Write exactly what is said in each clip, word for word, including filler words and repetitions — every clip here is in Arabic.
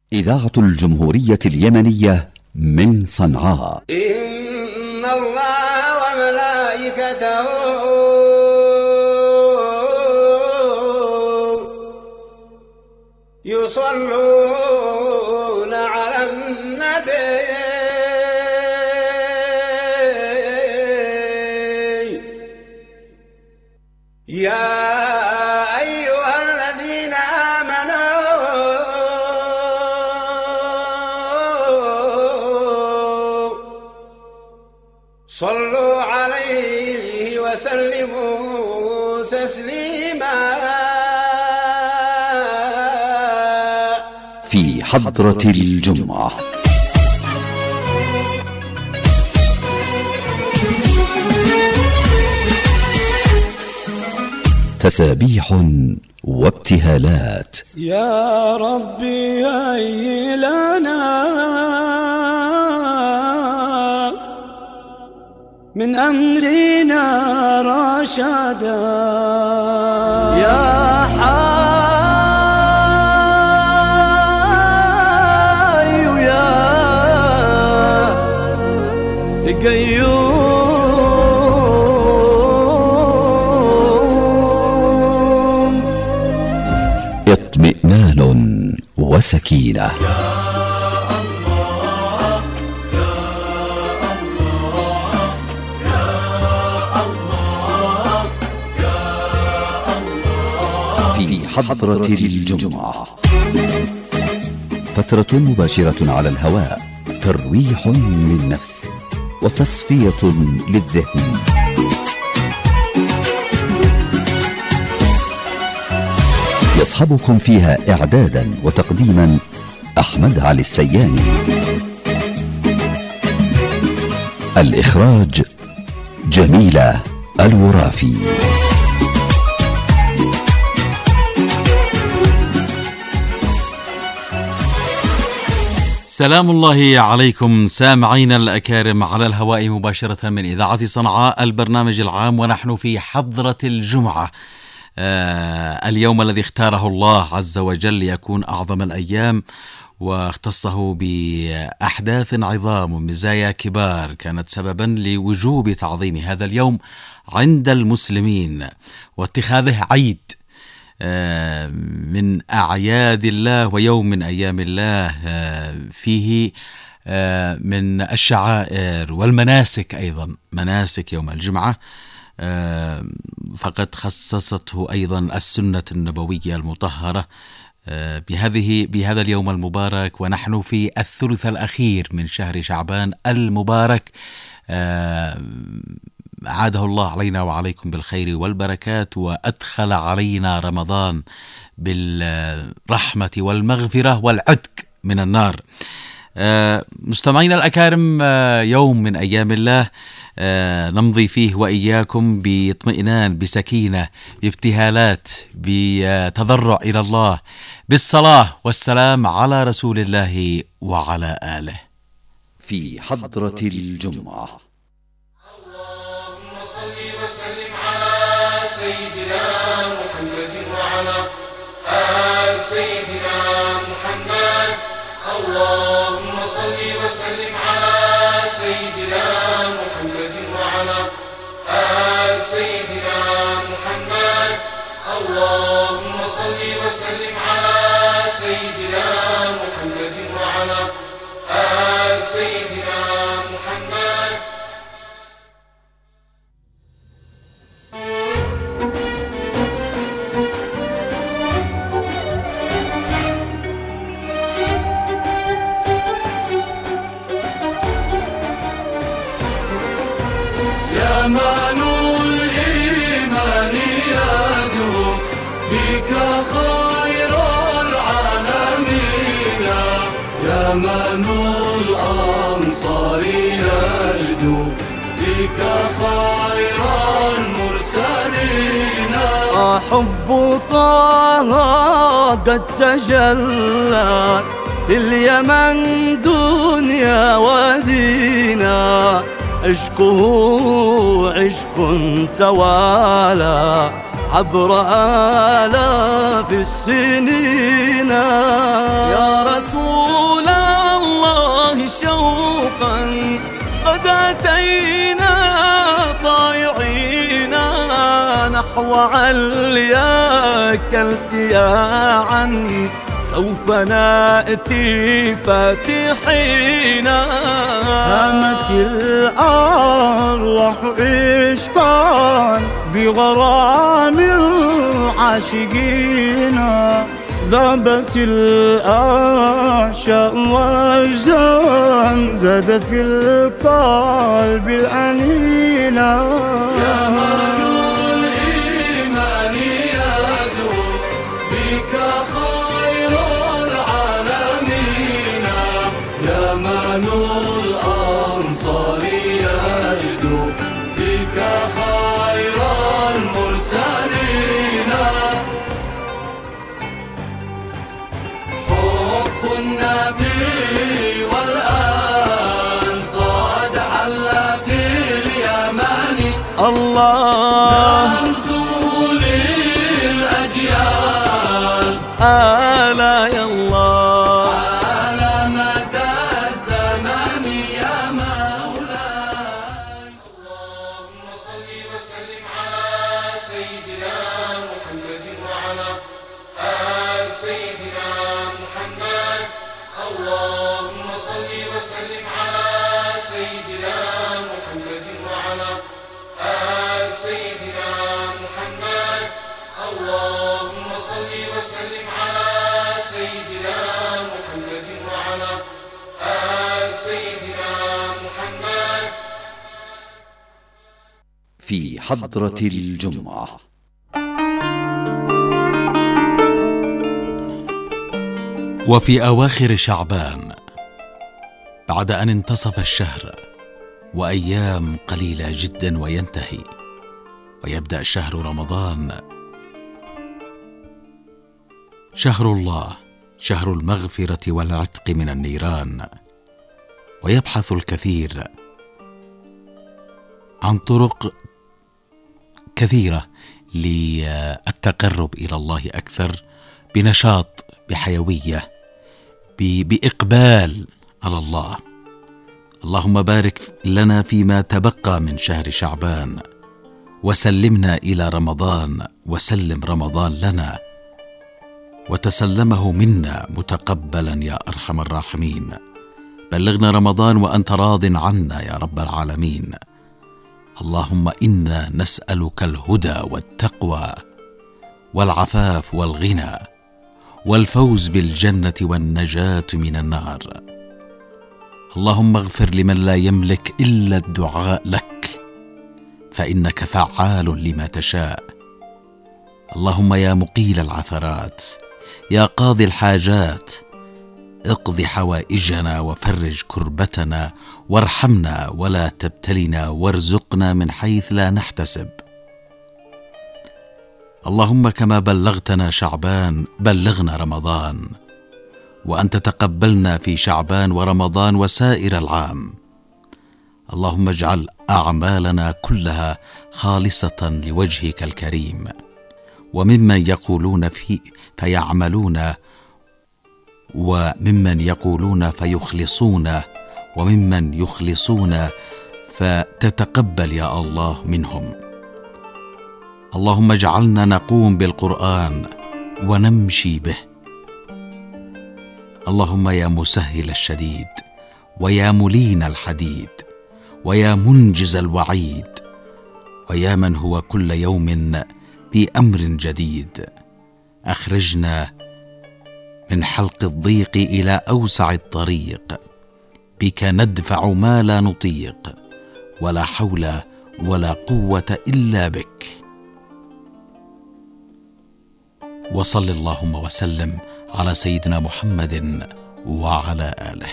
إذاعة الجمهورية اليمنية من صنعاء. إن الله وملائكته يصلون على النبي يا أيها الذين آمنوا صلوا عليه وسلموا تسليما. في حضرة الجمعة تسابيح وابتهالات. يا ربي هيئ لنا من أمرنا رشدا يا حي يا قيوم اطمئنان وسكينة. في حضرة الجمعة فترة مباشرة على الهواء، ترويح للنفس وتصفية للذهن. يصحبكم فيها إعدادا وتقديما أحمد علي السياني. الإخراج جميلة الورافي. سلام الله عليكم سامعينا الأكارم على الهواء مباشرة من إذاعة صنعاء، البرنامج العام، ونحن في حضرة الجمعة. آه اليوم الذي اختاره الله عز وجل ليكون أعظم الأيام، واختصه بأحداث عظام ومزايا كبار كانت سببا لوجوب تعظيم هذا اليوم عند المسلمين واتخاذه عيد من أعياد الله ويوم من أيام الله فيه من الشعائر والمناسك، أيضا مناسك يوم الجمعة فقد خصصته أيضا السنة النبوية المطهرة بهذه بهذا اليوم المبارك، ونحن في الثلث الأخير من شهر شعبان المبارك. عاده الله علينا وعليكم بالخير والبركات، وأدخل علينا رمضان بالرحمة والمغفرة والعتق من النار. مستمعينا الأكارم، يوم من أيام الله نمضي فيه وإياكم باطمئنان، بسكينة، بابتهالات، بتضرع إلى الله، بالصلاة والسلام على رسول الله وعلى آله. في حضرة الجمعة وسلم على سيدنا محمد وعلى آل سيدنا محمد. اللهم صل وسلم على سيدنا محمد وعلى آل سيدنا محمد. اللهم صل وسلم على سيدنا محمد وعلى آل سيدنا محمد. أمان الإيمان يزهو بك خير العالمين، يا من الأنصار يجدو بك خير المرسلين. أحب طه قد تجلى في اليمن دنيا ودينا، عشقه عشق توالى عبر آلاف السنين. يا رسول قد أتينا طائعين نحو علياك التياعا، سوف نأتي فاتحين. هامت الأرواح عشقا بغرام العاشقين، ذابت الأعشاء وجدا زاد في القلب الأنينا. يا مانو الإيمان يزور بك خير العالمين، يا مانو الأنصار يجدو بك خير المرسلين. حب النبي والآن قد حل في اليمن، الله ننصر للأجيال آلا يا الله على مدى الزمان يا مولاي. اللهم صل وسلم على سيدنا محمد وعلى آل سيدنا محمد. اللهم صل وسلم على سيدنا محمد وعلى آل سيدنا محمد. اللهم صل وسلم على سيدنا محمد وعلى آل سيدنا محمد. في حضرة الجمعة. وفي أواخر شعبان بعد أن انتصف الشهر وأيام قليلة جدا وينتهي ويبدأ شهر رمضان، شهر الله، شهر المغفرة والعتق من النيران، ويبحث الكثير عن طرق كثيرة للتقرب إلى الله أكثر بنشاط، بحيوية، بإقبال على الله. اللهم بارك لنا فيما تبقى من شهر شعبان، وسلمنا إلى رمضان، وسلم رمضان لنا وتسلمه منا متقبلا يا أرحم الراحمين. بلغنا رمضان وأنت راض عنا يا رب العالمين. اللهم إنا نسألك الهدى والتقوى والعفاف والغنى والفوز بالجنة والنجاة من النار. اللهم اغفر لمن لا يملك إلا الدعاء لك، فإنك فعال لما تشاء. اللهم يا مقيل العثرات، يا قاضي الحاجات، اقض حوائجنا وفرج كربتنا، وارحمنا ولا تبتلنا، وارزقنا من حيث لا نحتسب. اللهم كما بلغتنا شعبان بلغنا رمضان، وأن تتقبلنا في شعبان ورمضان وسائر العام. اللهم اجعل أعمالنا كلها خالصة لوجهك الكريم، وممن يقولون في فيعملون، وممن يقولون فيخلصون، وممن يخلصون فتتقبل يا الله منهم. اللهم اجعلنا نقوم بالقرآن ونمشي به. اللهم يا مسهل الشديد، ويا ملين الحديد، ويا منجز الوعيد، ويا من هو كل يوم في أمر جديد، أخرجنا من حلق الضيق إلى أوسع الطريق، بك ندفع ما لا نطيق، ولا حول ولا قوة إلا بك. وصل اللهم وسلم على سيدنا محمد وعلى آله.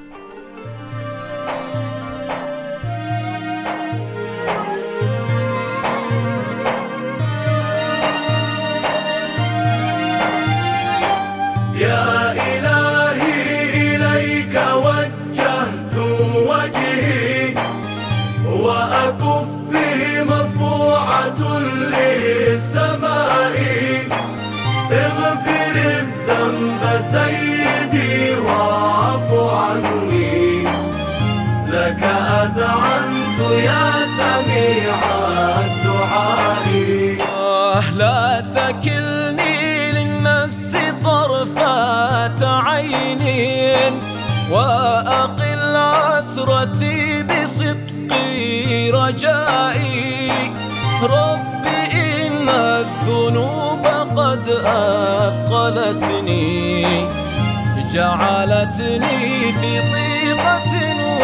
يا إلهي إليك وجهت وجهي، وأكفي مرفوعة للسماء. اغفر الذنب سيدي واعف عني، لك أذعنت يا سميع الدعاء. لا تكلني للنفس طرفة عين وأقل عثرتي بصدقي رجائي. رب إن الذنوب قد أثقلتني جعلتني في ضيقة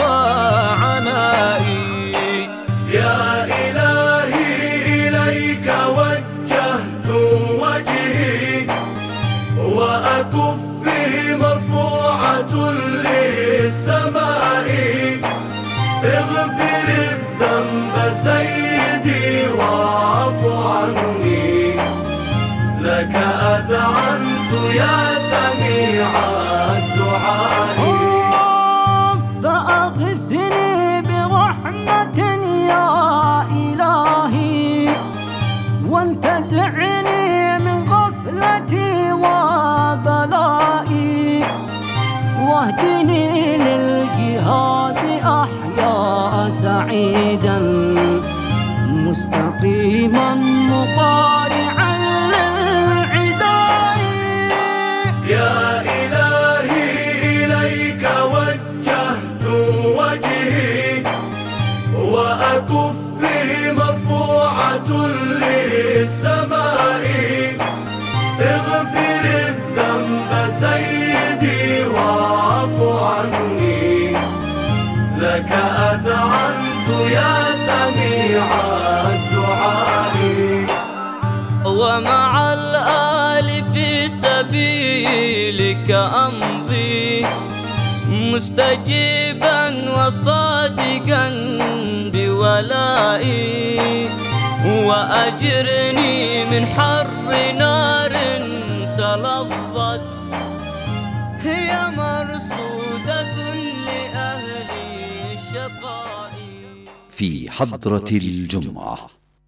وعنائي. يا إلهي إليك وجهت وجهي وأكفي مرفوعة للسماء. اغفر الذنب سيدي واعف عني، لك أذعنت يا سميع الدعاء. فأغثني برحمة يا إلهي وانتزعني من غفلتي وبلائي. واهدني للجهاد أحيا سعيدا مستقيما مطارعا للعداء. يا إلهي إليك وجهت وجهي وأكفي مرفوعة للسماء. اغفر الذنب سيدي واعف عني، لك أذعنت يا سميع الدعاء. ومع الآل في سبيلك أمضي مستجيبا وصادقا بولائي. وأجرني من حر نار تلظت هي مرصودة لأهل الشقاء. في حضرة الجمعة.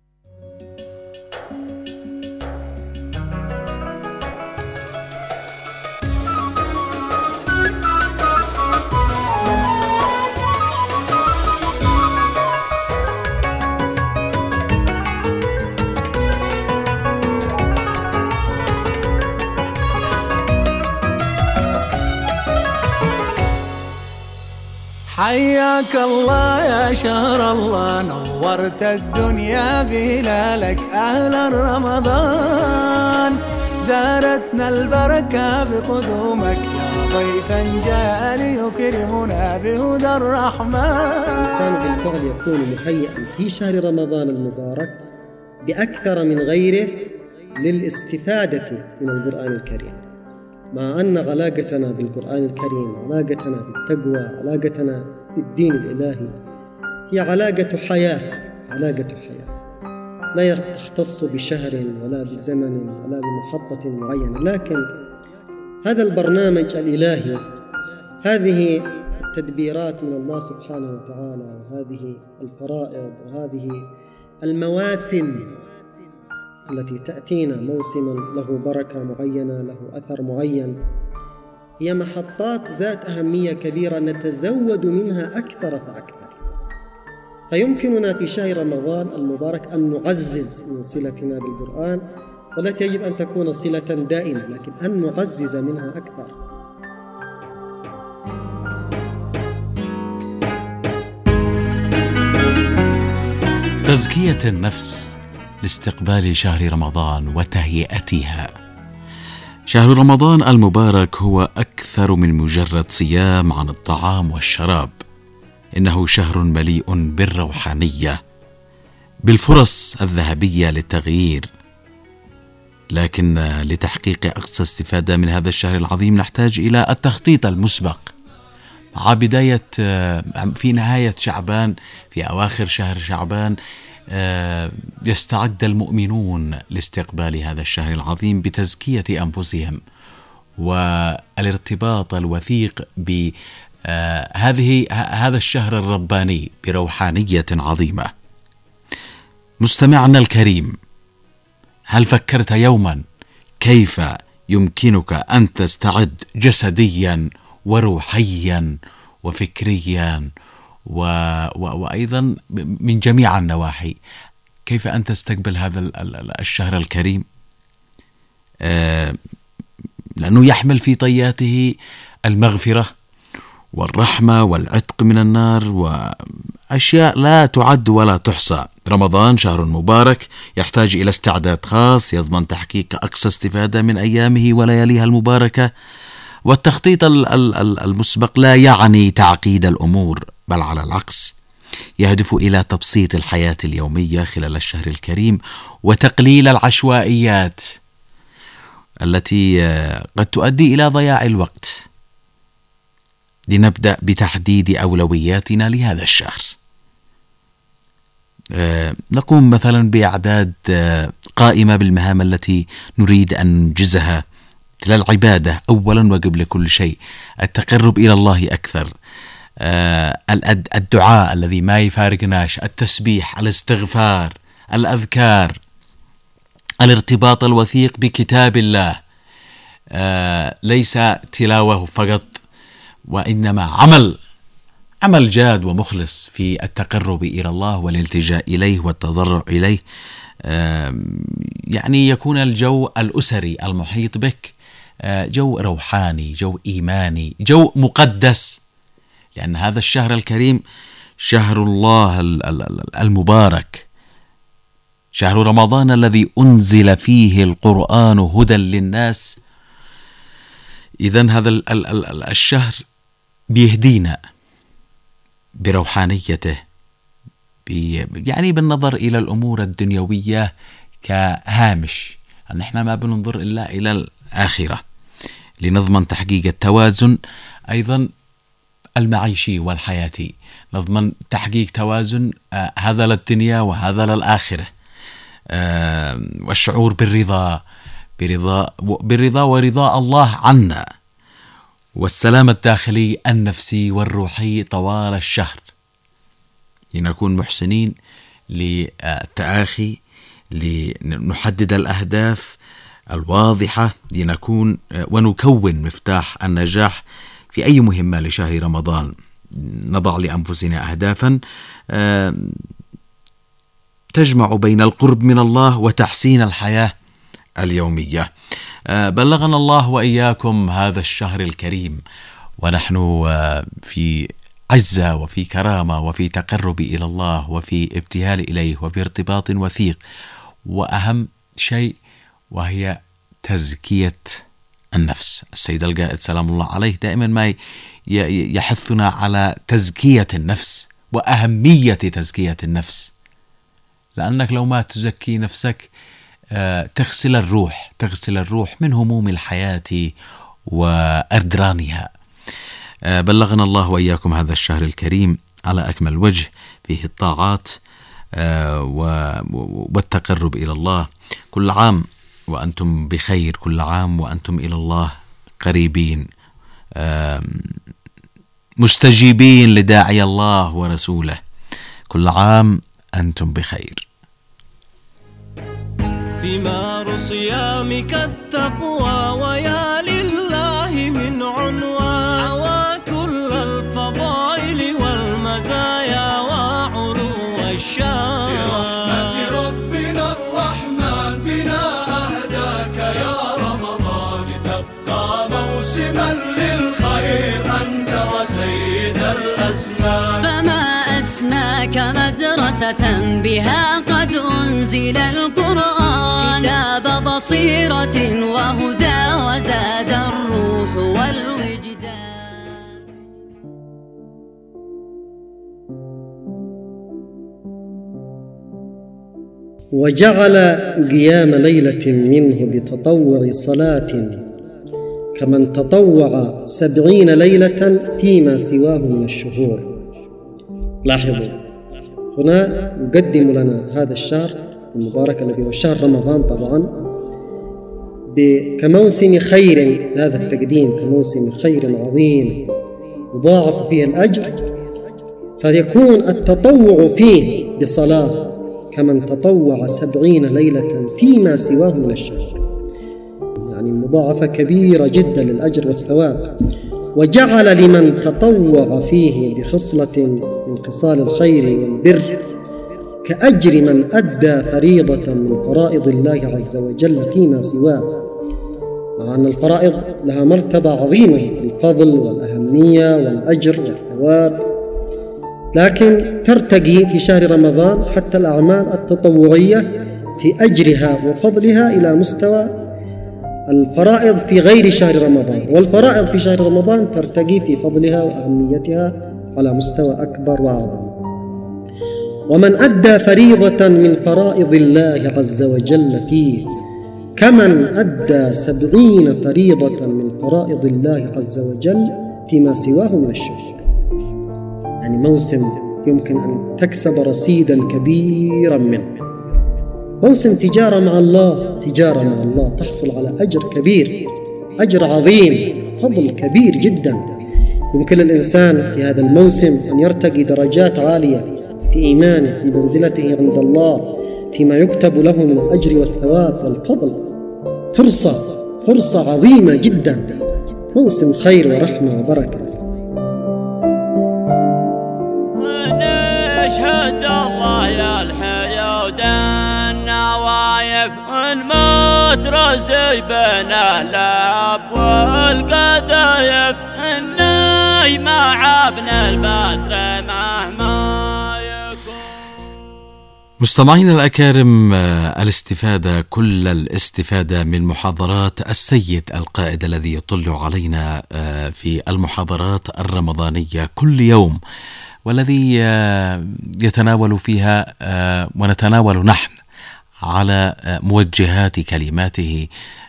حياك الله يا شهر الله، نورت الدنيا بهلالك. أهلا رمضان زارتنا البركة بقدومك، يا ضيفا جاء ليكرمنا بهدى الرحمن. الإنسان بالفعل يكون مهيئا في شهر رمضان المبارك بأكثر من غيره للاستفادة من القرآن الكريم، مع أن علاقتنا بالقرآن الكريم، علاقتنا بالتقوى، علاقتنا بالدين الإلهي هي علاقة حياة، علاقة حياة لا تختص بشهر ولا بزمن ولا بمحطة معينة. لكن هذا البرنامج الإلهي، هذه التدبيرات من الله سبحانه وتعالى، وهذه الفرائض وهذه المواسم التي تأتينا موسما له بركة معينة، له أثر معين، هي محطات ذات أهمية كبيرة نتزود منها أكثر فأكثر. فيمكننا في شهر رمضان المبارك أن نعزز من صلتنا بالقرآن، والتي يجب أن تكون صلة دائمة، لكن أن نعزز منها أكثر. تزكية النفس لاستقبال شهر رمضان وتهيئتها. شهر رمضان المبارك هو أكثر من مجرد صيام عن الطعام والشراب، إنه شهر مليء بالروحانية، بالفرص الذهبية للتغيير. لكن لتحقيق أقصى استفادة من هذا الشهر العظيم نحتاج إلى التخطيط المسبق. مع بداية في نهاية شعبان، في أواخر شهر شعبان، يستعد المؤمنون لاستقبال هذا الشهر العظيم بتزكية أنفسهم والارتباط الوثيق بهذه هذا الشهر الرباني بروحانية عظيمة. مستمعنا الكريم، هل فكرت يوما كيف يمكنك أن تستعد جسديا وروحيا وفكريا و... و... وأيضا من جميع النواحي. كيف أنت تستقبل هذا الشهر الكريم؟ آه لأنه يحمل في طياته المغفرة والرحمة والعتق من النار وأشياء لا تعد ولا تحصى. رمضان شهر مبارك يحتاج إلى استعداد خاص يضمن تحقيق أقصى استفادة من أيامه ولياليها المباركة. والتخطيط المسبق لا يعني تعقيد الأمور، بل على العكس يهدف إلى تبسيط الحياة اليومية خلال الشهر الكريم وتقليل العشوائيات التي قد تؤدي إلى ضياع الوقت. لنبدأ بتحديد أولوياتنا لهذا الشهر. نقوم مثلا بإعداد قائمة بالمهام التي نريد أن ننجزها. العبادة أولا وقبل كل شيء، التقرب إلى الله أكثر، الدعاء الذي ما يفارقناش، التسبيح، الاستغفار، الأذكار، الارتباط الوثيق بكتاب الله، ليس تلاوة فقط وإنما عمل عمل جاد ومخلص في التقرب إلى الله والالتجاء إليه والتضرع إليه. يعني يكون الجو الأسري المحيط بك جو روحاني، جو إيماني، جو مقدس، لأن هذا الشهر الكريم شهر الله المبارك، شهر رمضان الذي أنزل فيه القرآن هدى للناس. إذن هذا الشهر بيهدينا بروحانيته، يعني بالنظر إلى الأمور الدنيوية كهامش، أن احنا ما بننظر إلا إلى الآخرة، لنضمن تحقيق التوازن أيضا المعيشي والحياتي، نضمن تحقيق توازن آه هذا للدنيا وهذا للآخرة، آه والشعور بالرضا برضا بالرضا ورضاء الله عنا، والسلام الداخلي النفسي والروحي طوال الشهر، لنكون محسنين للتآخي، لنحدد الأهداف الواضحة، لنكون ونكون مفتاح النجاح في أي مهمة لشهر رمضان. نضع لأنفسنا أهدافا تجمع بين القرب من الله وتحسين الحياة اليومية. بلغنا الله وإياكم هذا الشهر الكريم ونحن في عزة وفي كرامة وفي تقرب إلى الله وفي ابتهال إليه وفي ارتباط وثيق، وأهم شيء وهي تزكية النفس. السيد القائد سلام الله عليه دائما ما يحثنا على تزكية النفس وأهمية تزكية النفس، لأنك لو ما تزكي نفسك تغسل الروح تغسل الروح من هموم الحياة وأردرانها. بلغنا الله وإياكم هذا الشهر الكريم على أكمل وجه، فيه الطاعات والتقرب إلى الله. كل عام وأنتم بخير، كل عام وأنتم إلى الله قريبين، مستجيبين لداعي الله ورسوله. كل عام أنتم بخير. ثمار صيامك التقوى ويا لله من عنوان، حوى كل الفضائل والمزايا وعلو الشان. برحمة ربنا الرحمن بنا أهداك يا رمضان، تبقى موسما للخير أنت وسيد الأزمان. فما أسماك مدرسة بها قد أنزل القرآن، كتاب بصيرة وهدى وزاد الروح والوجدان. وجعل قيام ليلة منه بتطوع صلاة كمن تطوع سبعين ليلة فيما سواه من الشهور. لاحظوا هنا يقدم لنا هذا الشهر المبارك الذي هو شهر رمضان طبعا كموسم خير، هذا التقديم كموسم خير عظيم يضاعف فيه الأجر، فيكون التطوع فيه بصلاة كمن تطوع سبعين ليلة فيما سواه من الشهر، يعني مضاعفة كبيرة جدا للأجر والثواب. وجعل لمن تطوع فيه بخصلة من خصال الخير والبر كأجر من أدى فريضة من فرائض الله عز وجل فيما سواه، مع أن الفرائض لها مرتبة عظيمة في الفضل والأهمية والأجر والثواب، لكن ترتقي في شهر رمضان حتى الأعمال التطوعية في أجرها وفضلها إلى مستوى الفرائض في غير شهر رمضان، والفرائض في شهر رمضان ترتقي في فضلها وأهميتها على مستوى أكبر وأعظم. ومن أدى فريضة من فرائض الله عز وجل فيه كمن أدى سبعين فريضة من فرائض الله عز وجل فيما سواه من الشهر. يعني موسم يمكن أن تكسب رصيدا كبيرا منه، موسم تجارة مع الله، تجارة مع الله تحصل على أجر كبير، أجر عظيم، فضل كبير جدا. يمكن الإنسان في هذا الموسم أن يرتقي درجات عالية في إيمانه، في منزلته عند الله، فيما يكتب له من الأجر والثواب والفضل. فرصة فرصة عظيمة جدا، موسم خير ورحمة وبركة. ونشهد الله يا الحيود النوايف ونموت راسي بين اللاب والقذايف، إني مع ابن البدر مهما يكون. مستمعينا الأكارم، الاستفادة كل الاستفادة من محاضرات السيد القائد الذي يطل علينا في المحاضرات الرمضانية كل يوم، والذي يتناول فيها ونتناول نحن على موجهات كلماته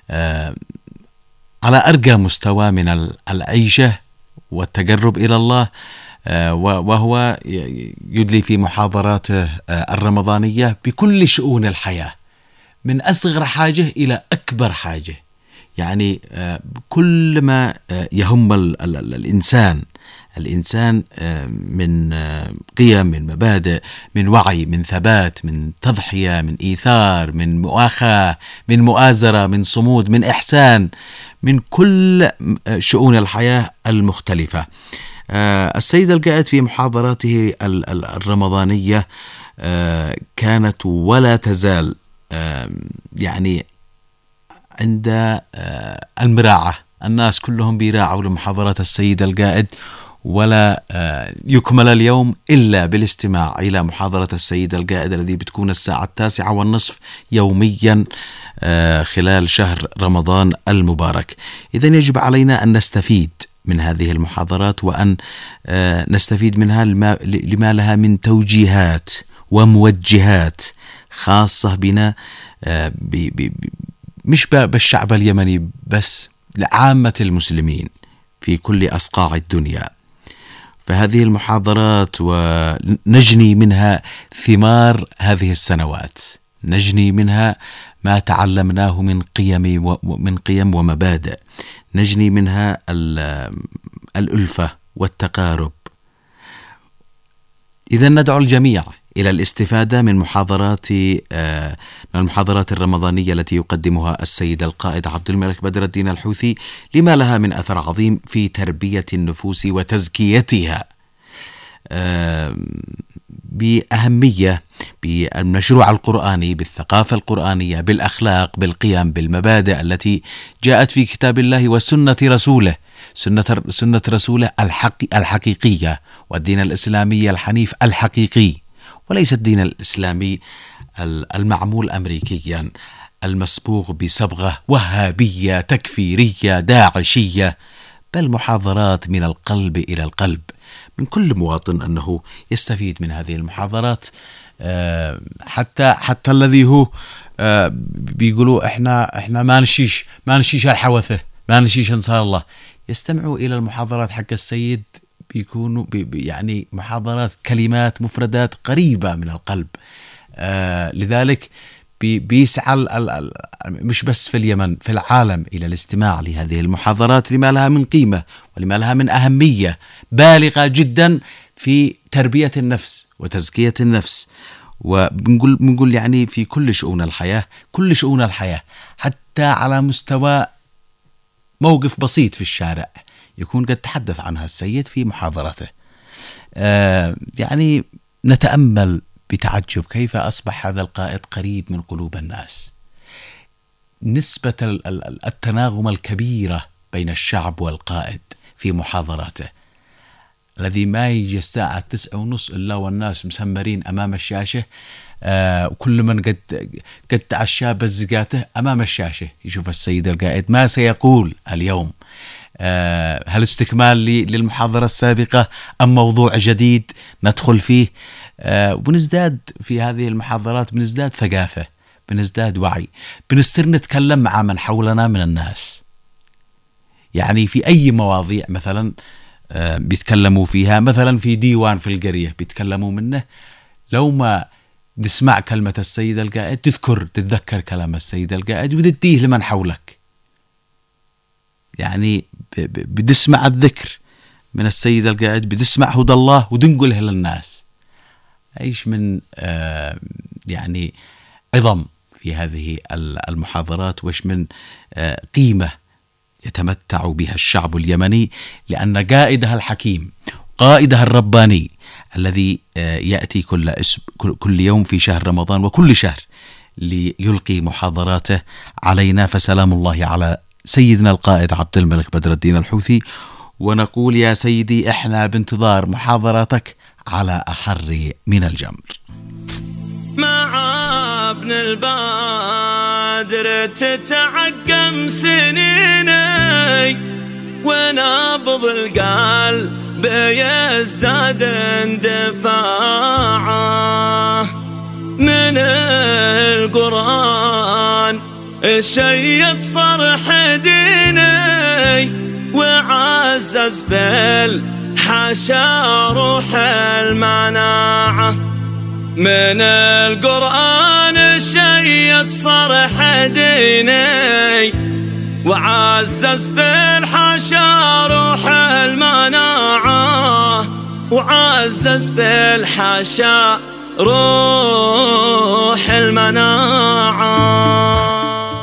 على أرقى مستوى من العيشة والتقرب إلى الله، وهو يدلي في محاضراته الرمضانية بكل شؤون الحياة، من أصغر حاجة إلى أكبر حاجة. يعني كل ما يهم الإنسان الإنسان من قيم، من مبادئ، من وعي، من ثبات، من تضحية، من إيثار، من مؤاخاة، من مؤازرة، من صمود، من إحسان، من كل شؤون الحياة المختلفة. السيد القائد في محاضراته الرمضانية كانت ولا تزال يعني عند المراعة، الناس كلهم بيراعوا لمحاضرات السيد القائد، ولا يكمل اليوم إلا بالاستماع إلى محاضرة السيد القائد الذي بتكون الساعة التاسعة والنصف يوميا خلال شهر رمضان المبارك. إذن يجب علينا أن نستفيد من هذه المحاضرات، وأن نستفيد منها لما لها من توجيهات وموجهات خاصة بنا، مش بالشعب اليمني بس، لعامة المسلمين في كل أصقاع الدنيا. فهذه المحاضرات ونجني منها ثمار هذه السنوات، نجني منها ما تعلمناه من قيم ومن قيم ومبادئ، نجني منها الألفة والتقارب. إذا ندعو الجميع إلى الاستفادة من محاضرات من المحاضرات الرمضانية التي يقدمها السيد القائد عبد الملك بدر الدين الحوثي، لما لها من أثر عظيم في تربية النفوس وتزكيتها، بأهمية بالمشروع القرآني، بالثقافة القرآنية، بالأخلاق، بالقيم، بالمبادئ التي جاءت في كتاب الله وسنة رسوله، سنة سنة رسوله الحقي الحقيقية، والدين الإسلامي الحنيف الحقيقي، وليس الدين الإسلامي المعمول أمريكيا المصبوغ بصبغة وهابية تكفيرية داعشية، بل محاضرات من القلب إلى القلب، من كل مواطن أنه يستفيد من هذه المحاضرات، حتى حتى الذي هو بيقولوا إحنا إحنا ما نشيش ما نشيش الحوثة، ما نشيش أنصار الله، يستمعوا إلى المحاضرات حق السيد، بيكونوا بي يعني محاضرات كلمات مفردات قريبة من القلب. آه لذلك بي بيسعى مش بس في اليمن، في العالم، إلى الاستماع لهذه المحاضرات لما لها من قيمة ولما لها من أهمية بالغة جدا في تربية النفس وتزكية النفس. وبنقول بنقول يعني في كل شؤون الحياة، كل شؤون الحياة، حتى على مستوى موقف بسيط في الشارع، يكون قد تحدث عنها السيد في محاضرته. آه يعني نتأمل بتعجب كيف أصبح هذا القائد قريب من قلوب الناس. نسبة التناغم الكبيرة بين الشعب والقائد في محاضراته، الذي ما يجي الساعة تسعة ونص إلا والناس مسمرين أمام الشاشة، آه وكل من قد قد تعشى بزقاته أمام الشاشة يشوف السيد القائد ما سيقول اليوم. آه هل استكمال للمحاضرة السابقة أم موضوع جديد ندخل فيه؟ آه ونزداد في هذه المحاضرات، بنزداد ثقافة، بنزداد وعي، بنستر نتكلم مع من حولنا من الناس. يعني في أي مواضيع مثلا آه بيتكلموا فيها، مثلا في ديوان في القرية بيتكلموا منه، لو ما تسمع كلمة السيد القائد تذكر تتذكر كلام السيد القائد وتديه لمن حولك. يعني بتسمع الذكر من السيد القائد، بتسمع هدى الله وتنقله للناس. ايش من آه يعني عظم في هذه المحاضرات، وايش من آه قيمة يتمتع بها الشعب اليمني، لأن قائدها الحكيم، قائدها الرباني الذي آه يأتي كل اسم كل يوم في شهر رمضان وكل شهر ليلقي محاضراته علينا. فسلام الله على سيدنا القائد عبد الملك بدر الدين الحوثي، ونقول يا سيدي احنا بانتظار محاضراتك على أحر من الجمر. مع ابن البادر تتعقم سنيني، ونبض القلب يزداد اندفاعه، من القرآن الشيد صرح ديني، وعزز في الحشا روح المناعة. من القرآن الشيد صرح ديني، وعزز في الحشا روح المناعة، وعزز في الحشا روح المناعة.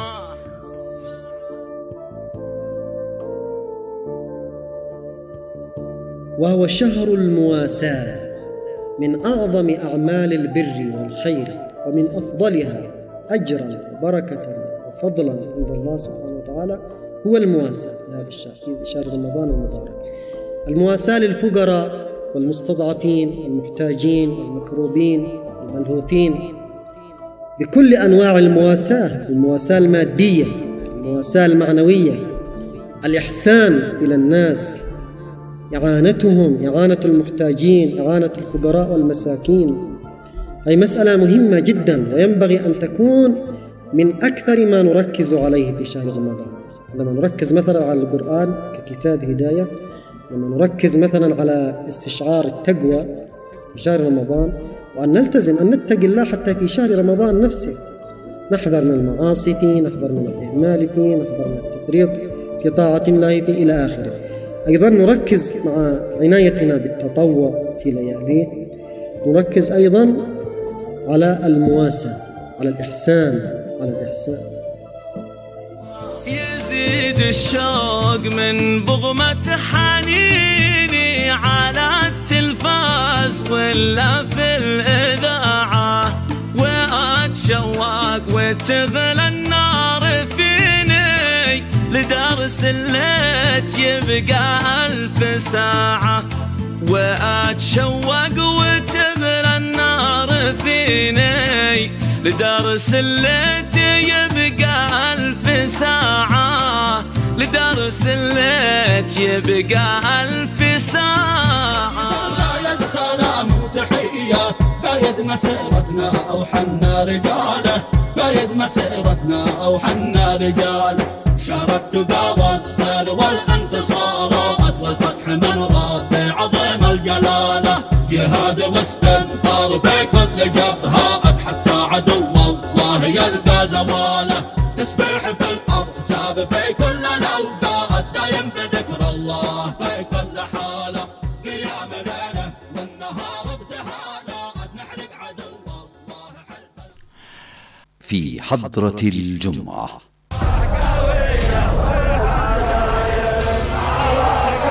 وهو شهر المواساة، من أعظم أعمال البر والخير، ومن أفضلها أجرا وبركة وفضلا عند الله سبحانه وتعالى هو المواساة في هذا الشهر، في شهر رمضان المبارك. المواساة للفقراء والمستضعفين والمحتاجين والمكروبين والملهوفين بكل أنواع المواساة، المواساة المادية، المواساة المعنوية، الإحسان إلى الناس، إعانتهم، إعانة المحتاجين، إعانة الفقراء والمساكين. هي مسألة مهمة جدا، وينبغي أن تكون من أكثر ما نركز عليه في شهر رمضان. لما نركز مثلا على القرآن ككتاب هداية، لما نركز مثلا على استشعار التقوى في شهر رمضان، وأن نلتزم أن نتقي الله حتى في شهر رمضان نفسه، نحذر من المعاصي فيه، نحذر من الإهمال فيه، نحذر من التفريط في طاعة الله فيه إلى آخره. أيضا نركز مع عنايتنا بالتطوع في لياليه، نركز أيضا على المواساة، على الإحسان، على الإحسان. يزيد الشوق من بغمة حنيني على التلفاز ولا في الإذاعة، وأتشوق وتغلى النار فيني لدرس اللي يبقى ألف ساعة، وأتشوق وتغلى النار فيني لدرس اللي يبقى ألف ساعة، لدرس اللي يبقى ألف ساعة. قايد سلام وتحيات، قايد مسيرتنا أو حنا رجاله، قايد مسيرتنا أو حنا رجاله. شهر التقى والخير والانتصارات والفتح من ربي عظيم الجلالة، جهاد واستنفار في كل جبهات حتى عدو الله يلقى زواله. تسبيح في الأرتاب في كل الأوقات، دايم بذكر الله في كل حالة. قيام ليله والنهار ابتهالات، نحرق عدو الله حلفا. في حضرة الجمعة.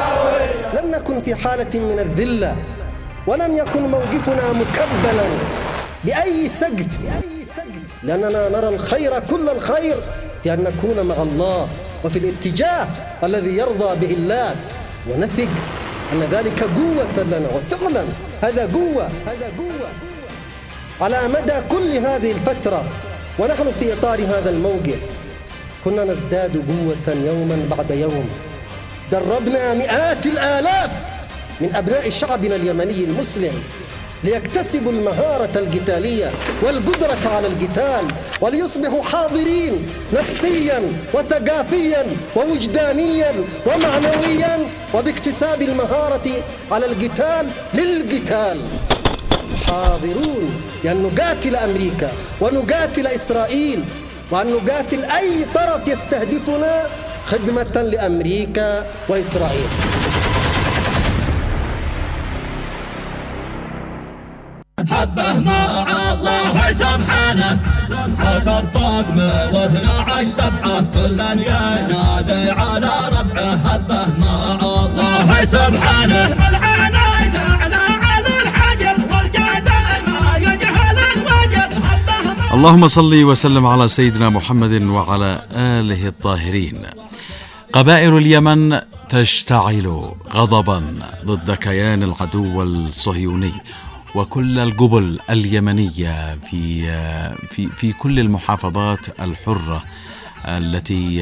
نكن في حالة من الذلة، ولم يكن موقفنا مكبلا بأي سقف، لأننا نرى الخير كل الخير في أن نكون مع الله وفي الاتجاه الذي يرضى به الله، ونثق أن ذلك قوة لنا. وفعلا هذا قوة هذا قوة على مدى كل هذه الفترة، ونحن في إطار هذا الموقف كنا نزداد قوة يوما بعد يوم. دربنا مئات الآلاف من أبناء شعبنا اليمني المسلم ليكتسبوا المهارة القتالية والقدرة على القتال، وليصبحوا حاضرين نفسيا وثقافيا ووجدانيا ومعنويا، وباكتساب المهارة على القتال للقتال حاضرون، لأن نقاتل أمريكا ونقاتل إسرائيل، وأن نقاتل أي طرف يستهدفنا خدمة لأمريكا وإسرائيل. حبه مع الله سبحانه حط الطقم واثنى عشر سبعة كلا ينادي على ربعه. حبه مع الله سبحانه العناية تعلى على الحجر والقعدة ما يجهل الوجر. اللهم صل وسلم على سيدنا محمد وعلى آله الطاهرين. قبائل اليمن تشتعل غضبا ضد كيان العدو الصهيوني وكل القبل اليمنية في في في كل المحافظات الحرة التي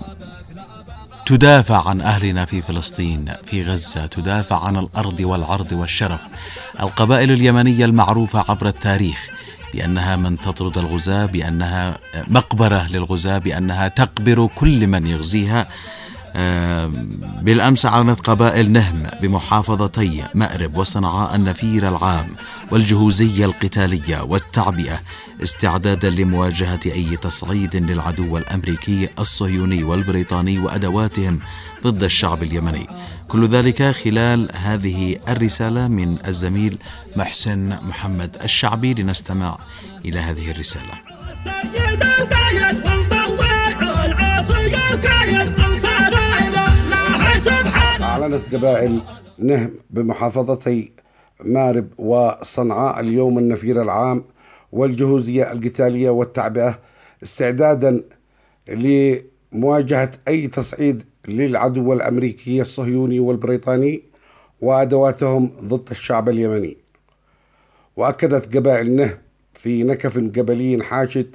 تدافع عن أهلنا في فلسطين في غزة، تدافع عن الأرض والعرض والشرف. القبائل اليمنية المعروفة عبر التاريخ بأنها من تطرد الغزاة، بأنها مقبرة للغزاة، بأنها تقبر كل من يغزيها. بالأمس أعلنت قبائل نهم بمحافظتي مأرب وصنعاء النفير العام والجهوزية القتالية والتعبئة استعدادا لمواجهة أي تصعيد للعدو الأمريكي الصهيوني والبريطاني وأدواتهم ضد الشعب اليمني. كل ذلك خلال هذه الرسالة من الزميل محسن محمد الشعبي. لنستمع إلى هذه الرسالة. أعلنت قبائل نهم بمحافظتي مأرب وصنعاء اليوم النفير العام والجهوزية القتالية والتعبئة استعدادا لمواجهة أي تصعيد للعدو الأمريكي الصهيوني والبريطاني وأدواتهم ضد الشعب اليمني. وأكدت قبائل نهم في نكف قبلي حاشد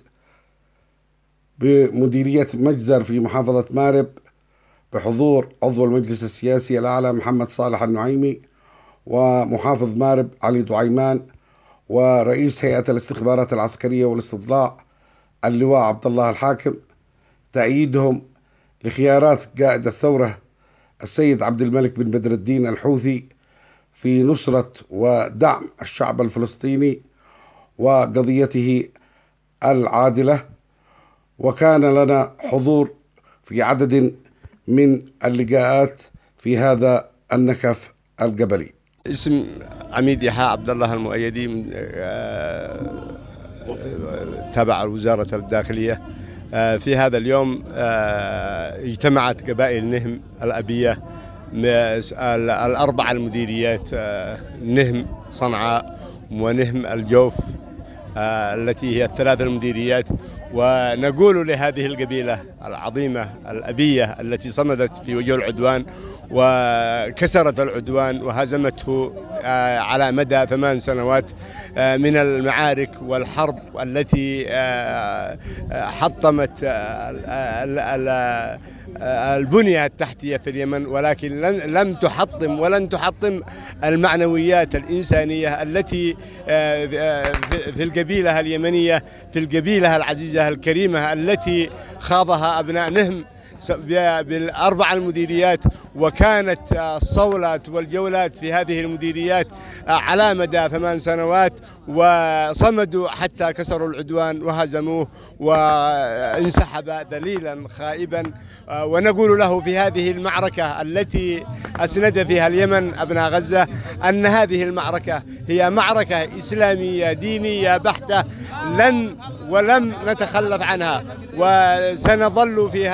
بمديرية مجزر في محافظة مأرب بحضور عضو المجلس السياسي الأعلى محمد صالح النعيمي ومحافظ مأرب علي دعيمان ورئيس هيئة الاستخبارات العسكرية والاستطلاع اللواء عبد الله الحاكم تأييدهم لخيارات قائد الثورة السيد عبد الملك بن بدر الدين الحوثي في نصرة ودعم الشعب الفلسطيني وقضيته العادلة. وكان لنا حضور في عدد من اللقاءات في هذا النكف القبلي. اسم عميد يحيى عبد الله المؤيدي من تبع وزارة الداخلية. في هذا اليوم اجتمعت قبائل نهم الأبية الأربع المديريات نهم صنعاء ونهم الجوف التي هي الثلاث المديريات، ونقول لهذه القبيلة العظيمة الأبية التي صمدت في وجه العدوان وكسرت العدوان وهزمته على مدى ثمان سنوات من المعارك والحرب التي حطمت البنية التحتية في اليمن، ولكن لم تحطم ولن تحطم المعنويات الإنسانية التي في القبيلة اليمنية، في القبيلة العزيزة الكريمة التي خاضها أبناء نهم بالأربع المديريات. وكانت الصولات والجولات في هذه المديريات على مدى ثمان سنوات، وصمدوا حتى كسروا العدوان وهزموه وانسحب ذليلا خائبا. ونقول له في هذه المعركة التي أسند فيها اليمن أبناء غزة أن هذه المعركة هي معركة إسلامية دينية بحتة، لن ولم نتخلف عنها وسنظل فيها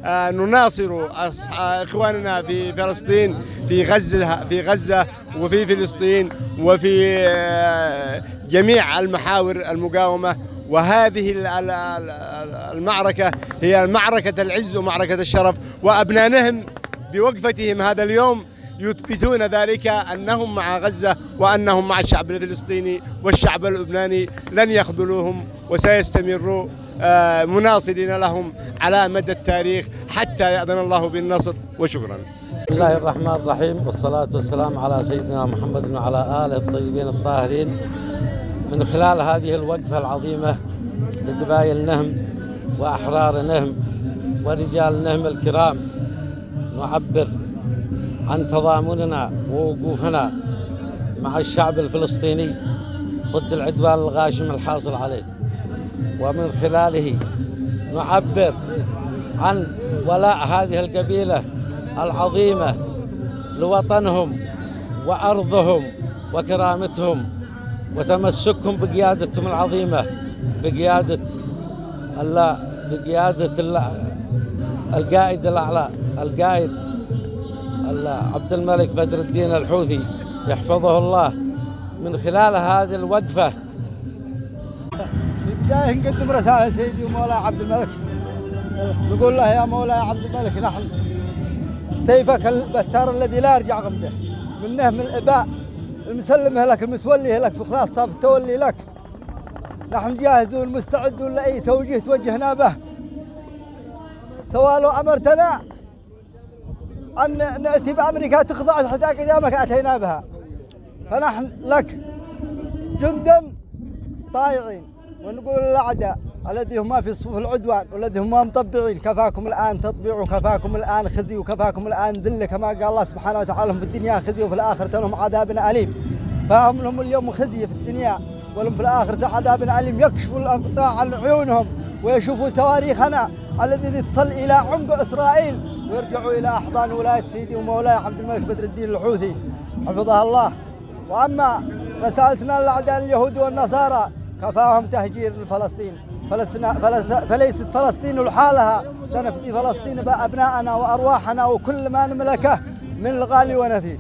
نناصر إخواننا في فلسطين، في غزة في غزة وفي فلسطين وفي جميع المحاور المقاومة. وهذه المعركة هي معركة العز ومعركة الشرف، وأبناء نهم بوقفتهم هذا اليوم يثبتون ذلك أنهم مع غزة وأنهم مع الشعب الفلسطيني والشعب اللبناني، لن يخذلوهم وسيستمروا مناصرين لهم على مدى التاريخ حتى يأذن الله بالنصر. وشكرا. بسم الله الرحمن الرحيم، والصلاة والسلام على سيدنا محمد وعلى آله الطيبين الطاهرين. من خلال هذه الوقفة العظيمة لقبائل نهم وأحرار نهم ورجال نهم الكرام نعبر عن تضامننا ووقوفنا مع الشعب الفلسطيني ضد العدوان الغاشم الحاصل عليه، ومن خلاله نعبر عن ولاء هذه القبيلة العظيمة لوطنهم وأرضهم وكرامتهم وتمسكهم بقيادتهم العظيمة، بقيادة الله بقيادة الله القائد الأعلى القائد الله عبد الملك بدر الدين الحوثي يحفظه الله. من خلال هذه الوقفة في البداية نقدم رسالة سيدي ومولاي عبد الملك، نقول له يا مولاي عبد الملك نحن سيفك البتار الذي لا يرجع غمده، من نهم الإباء المسلمه لك المتولي لك في خلاص صاف التولي لك. نحن جاهزون مستعدون لأي توجيه توجهنا به، سواء لو أمرتنا أن نأتي بأمريكا تخضع تحت أقدامك أتينا بها، فنحن لك جند طائعين. ونقول للأعداء الذي هم في صفوف العدوان والذي هم مطبعين كفاكم الآن تطبيع وكفاكم الآن خزي وكفاكم الآن ذل، كما قال الله سبحانه وتعالى في الدنيا خزي وفي الآخرة لهم عذاب أليم. فهم لهم اليوم خزي في الدنيا ولهم في الآخرة عذاب أليم، يكشفوا الأقطاع عن عيونهم ويشوفوا صواريخنا الذي تصل إلى عمق إسرائيل ويرجعوا إلى أحضان ولاية سيدي ومولاي عبد الملك بدر الدين الحوثي حفظها الله. وأما رسالتنا للأعداء اليهود والنصارى كفاهم تهجير فلسطين، فليست فلسطين لحالها، سنفدي فلسطين بأبناءنا وأرواحنا وكل ما نملكه من الغالي ونفيس.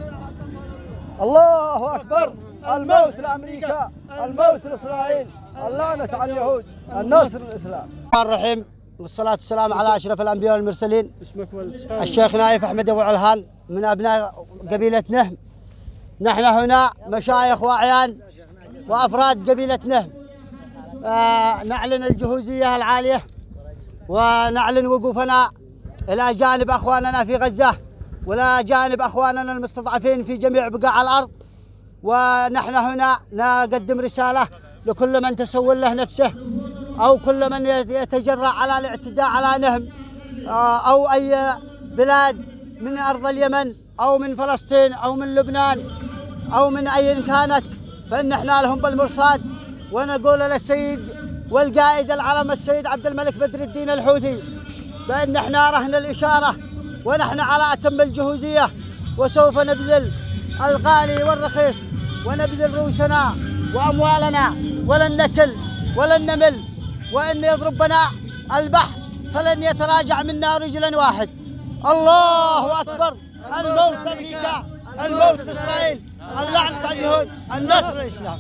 الله أكبر، الموت لأمريكا، الموت لإسرائيل، اللعنة على اليهود، النصر للإسلام. الرحيم، والصلاة والسلام على أشرف الأنبياء والمرسلين. الشيخ نايف أحمد أبو علهان من أبناء قبيلة نهم. نحن هنا مشايخ وأعيان وأفراد قبيلة نهم، آه نعلن الجهوزية العالية ونعلن وقوفنا إلى جانب أخواننا في غزة وإلى جانب أخواننا المستضعفين في جميع بقاع الأرض. ونحن هنا نقدم رسالة لكل من تسول له نفسه أو كل من يتجرأ على الاعتداء على نهم أو أي بلاد من أرض اليمن أو من فلسطين أو من لبنان أو من أي كانت، فإن احنا لهم بالمرصاد. ونقول للسيد والقائد العلم السيد عبد الملك بدر الدين الحوثي بأن احنا رهن الإشارة ونحن على أتم الجهوزية، وسوف نبذل الغالي والرخيص ونبذل رؤوسنا وأموالنا ولن نكل ولن نمل، وإن يضربنا البحر فلن يتراجع منا رجلا واحد. الله أكبر، الموت أمريكا، الموت إسرائيل، اللعنة على اليهود، النصر للإسلام.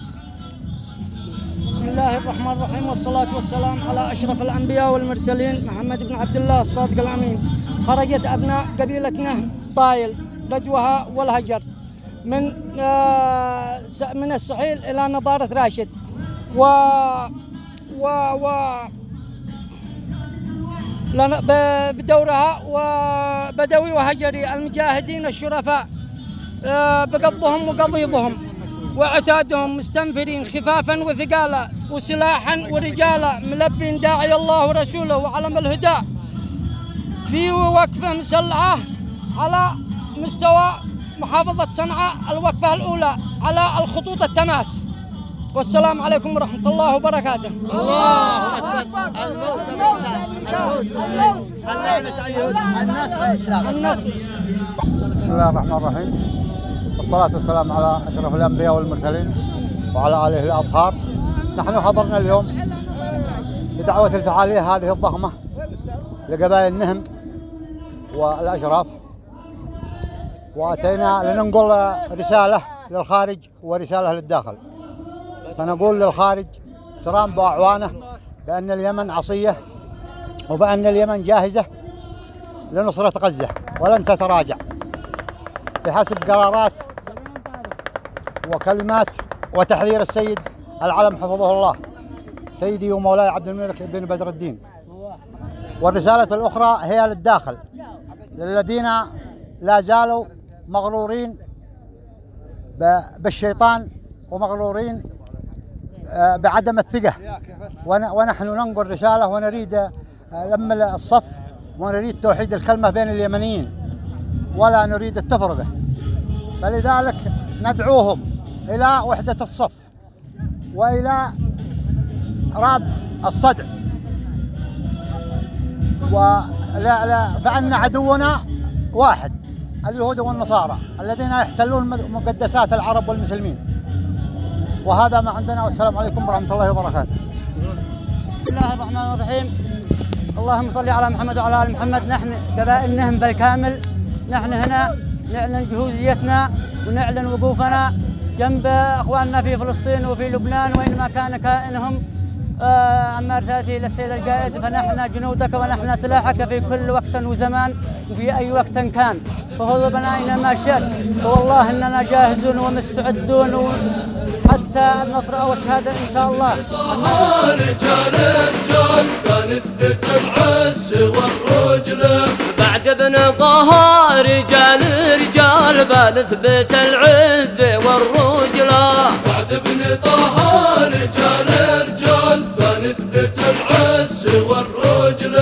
بسم الله الرحمن الرحيم، والصلاة والسلام على أشرف الأنبياء والمرسلين محمد بن عبد الله الصادق الأمين. خرجت أبناء قبيلة نهم طايل بدوها والهجر من من السحيل إلى نظارة راشد و و و بدورها وبدوي وهجري المجاهدين الشرفاء بقبضهم وقضيضهم وعتادهم مستنفرين خفافا وثقالا وسلاحا ورجالا ملبين داعي الله ورسوله وعلم الهدى في وقفة مسلعة على مستوى محافظة صنعاء، الوقفة الأولى على الخطوط التماس. والسلام عليكم ورحمة الله وبركاته. الله أكبر، الموت الموت اللعنة على اليهود، النصر للإسلام، النصر. بسم الله الرحمن الرحيم، والصلاة والسلام على أشرف الأنبياء والمرسلين وعلى آله الأطهار. نحن حضرنا اليوم بدعوة الفعالية هذه الضخمة لقبائل النهم والأشراف، وأتينا لننقل رسالة للخارج ورسالة للداخل. فنقول للخارج ترامب وأعوانه بأن اليمن عصية، وبأن اليمن جاهزة لنصرة غزة ولن تتراجع بحسب قرارات وكلمات وتحذير السيد العلم حفظه الله سيدي ومولاي عبد الملك بن بدر الدين. والرسالة الأخرى هي للداخل، للذين لا زالوا مغرورين بالشيطان ومغرورين بعدم الثقة، ونحن ننقل رسالة ونريد لم الصف ونريد توحيد الكلمة بين اليمنيين ولا نريد التفرقة. فلذلك ندعوهم إلى وحدة الصف وإلى راب الصدع، ولا لا فأن عدونا واحد، اليهود والنصارى الذين يحتلون مقدسات العرب والمسلمين. وهذا ما عندنا، والسلام عليكم ورحمة الله وبركاته. بسم الله الرحمن الرحيم. اللهم صل على محمد وعلى آل محمد. نحن قبائل النهم بالكامل، نحن هنا نعلن جهوزيتنا ونعلن وقوفنا جنب أخواننا في فلسطين وفي لبنان وإنما كان كائنهم. آه أما رسالتي للسيد القائد، فنحن جنودك ونحن سلاحك في كل وقت وزمان وفي أي وقت كان، فخذ بنا أينما شئت، فوالله إننا جاهزون ومستعدون حتى النصر أو الشهادة إن شاء الله. رجال رجال بنثبت العز والرجل، بعد ابن طه رجال رجال بنثبت العز والرجل، بعد ابن طه رجال رجال بنثبت العز والرجل،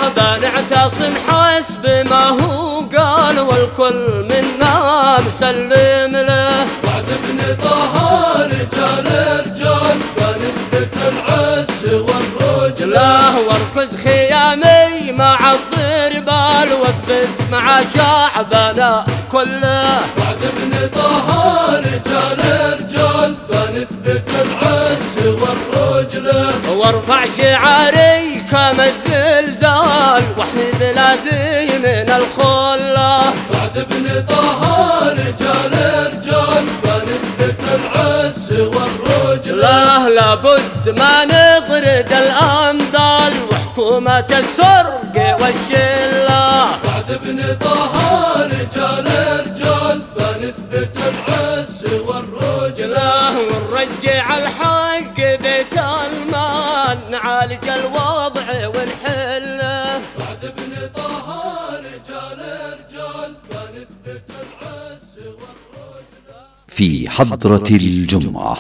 بنعتصم حسب ما هو قال والكل منا مسلم له، بعد ابن طه رجال رجال بنثبت العز والرجل، واركز خيامي مع الضربال واثبت مع شعبنا كله، بعد ابن طه رجال رجال بنثبت العز والرجل، وارفع شعاري كما الزلزال واحمي بلادي من الخله، بعد ابن طه رجال رجال بنثبت العز والرجل، لا لابد ما نطرد الأمدال وحكومة السرق والشلة، بعد ابن طه رجال رجال بنثبت العز والرجل، ونرجع الحق بيت المال نعالج الوضع ونحله، بعد ابن طه رجال رجال بنثبت العز والرجل. في حضرة الجمعة.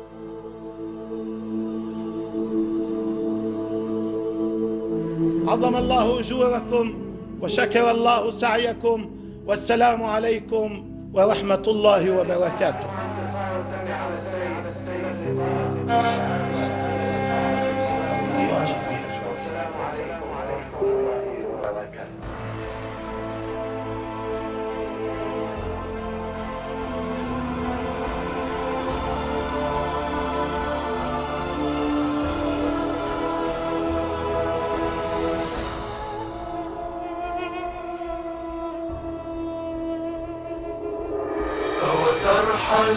عظم الله أجوركم وشكر الله سعيكم، والسلام عليكم ورحمة الله وبركاته. ترحل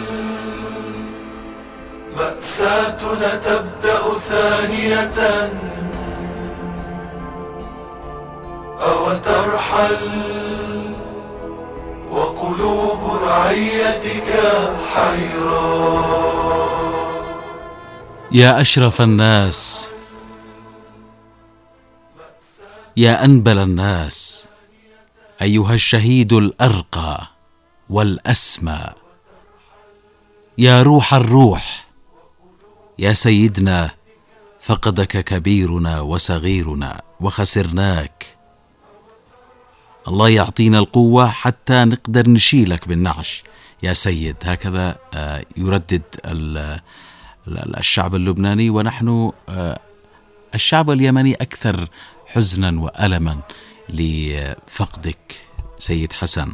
مأساتنا تبدأ ثانية، أو ترحل وقلوب رعيتك حيران. يا أشرف الناس، يا أنبل الناس، أيها الشهيد الأرقى والأسمى، يا روح الروح، يا سيدنا فقدك كبيرنا وصغيرنا وخسرناك. الله يعطينا القوة حتى نقدر نشيلك بالنعش يا سيد. هكذا يردد الشعب اللبناني، ونحن الشعب اليمني أكثر حزنا وألما لفقدك سيد حسن.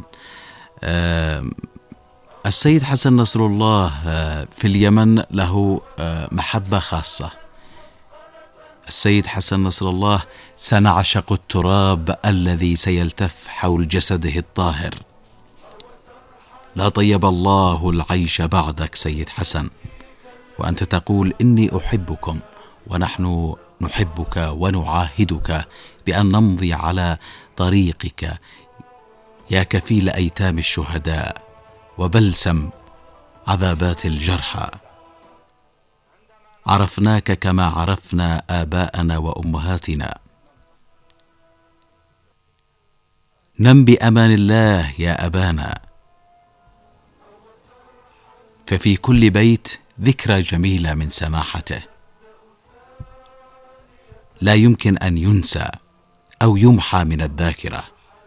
السيد حسن نصر الله في اليمن له محبة خاصة. السيد حسن نصر الله: سنعشق التراب الذي سيلتف حول جسده الطاهر. لا طيب الله العيش بعدك سيد حسن، وأنت تقول إني أحبكم، ونحن نحبك ونعاهدك بأن نمضي على طريقك يا كفيل أيتام الشهداء وبلسم عذابات الجرحى. عرفناك كما عرفنا آباءنا وأمهاتنا. نم بأمان الله يا أبانا، ففي كل بيت ذكرى جميلة من سماحته لا يمكن أن ينسى أو يمحى من الذاكرة،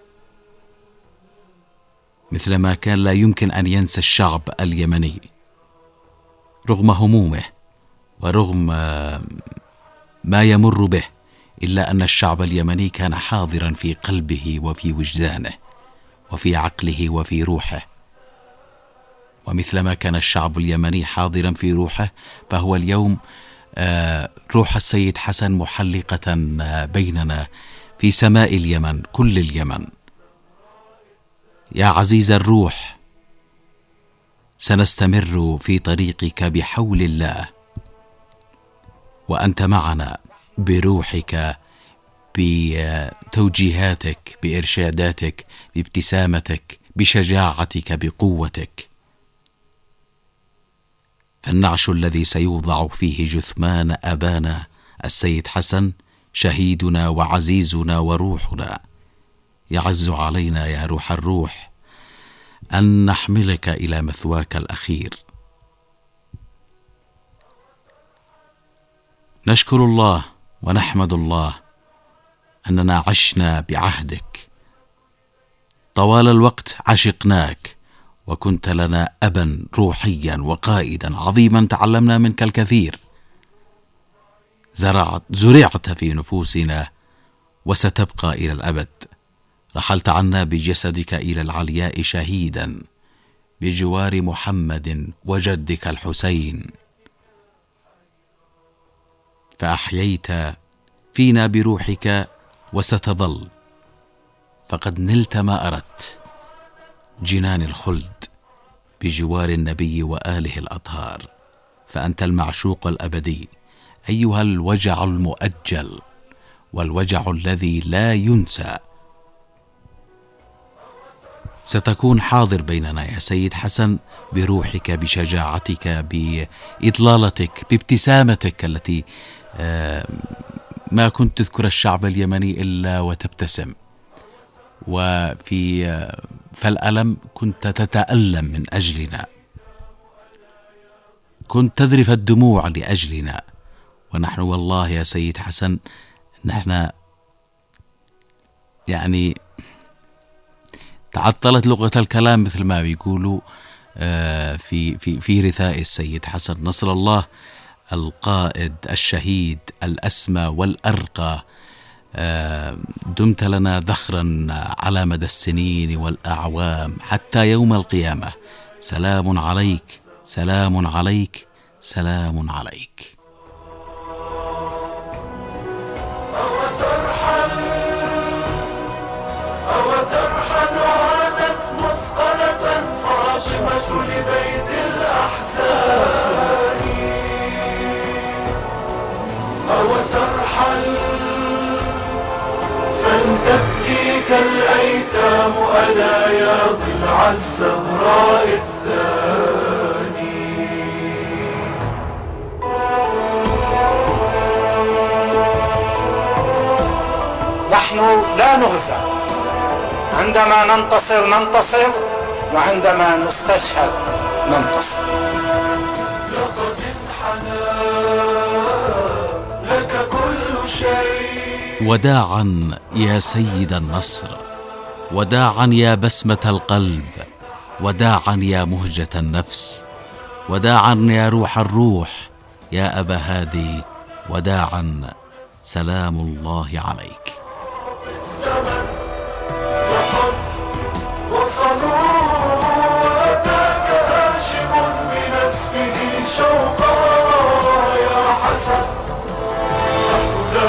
مثلما كان لا يمكن أن ينسى الشعب اليمني رغم همومه ورغم ما يمر به، إلا أن الشعب اليمني كان حاضرا في قلبه وفي وجدانه وفي عقله وفي روحه. ومثلما كان الشعب اليمني حاضرا في روحه، فهو اليوم روح السيد حسن محلقة بيننا في سماء اليمن، كل اليمن. يا عزيز الروح، سنستمر في طريقك بحول الله، وأنت معنا بروحك، بتوجيهاتك، بإرشاداتك، بابتسامتك، بشجاعتك، بقوتك. فالنعش الذي سيوضع فيه جثمان أبانا السيد حسن شهيدنا وعزيزنا وروحنا، يعز علينا يا روح الروح أن نحملك إلى مثواك الأخير. نشكر الله ونحمد الله أننا عشنا بعهدك طوال الوقت، عشقناك وكنت لنا أبا روحيا وقائدا عظيما، تعلمنا منك الكثير. زرعت زرعت في نفوسنا وستبقى إلى الأبد. رحلت عنا بجسدك إلى العلياء شهيدا بجوار محمد وجدك الحسين، فأحييت فينا بروحك وستظل، فقد نلت ما أردت، جنان الخلد بجوار النبي وآله الأطهار. فأنت المعشوق الأبدي، أيها الوجع المؤجل والوجع الذي لا ينسى. ستكون حاضر بيننا يا سيد حسن بروحك، بشجاعتك، بإطلالتك، بابتسامتك التي ما كنت تذكر الشعب اليمني إلا وتبتسم، وفي فالألم كنت تتألم من أجلنا، كنت تذرف الدموع لأجلنا. ونحن والله يا سيد حسن نحن يعني تعطلت لغة الكلام مثل ما بيقولوا في في في رثاء السيد حسن نصر الله، القائد الشهيد الأسمى والأرقى. دمت لنا ذخرا على مدى السنين والأعوام حتى يوم القيامة. سلام عليك، سلام عليك، سلام عليك. الأيتام ألا يا ضلع الزهراء الثاني. نحن لا نهزم، عندما ننتصر ننتصر، وعندما نستشهد ننتصر. لقد انحنى لك كل شيء. وداعا يا سيد النصر، وداعا يا بسمة القلب، وداعا يا مهجة النفس، وداعا يا روح الروح، يا أبا هادي، وداعا. سلام الله عليك. في الزمن وقد وصلوا وأتاك هاشم بنسفه شوقا يا حسن.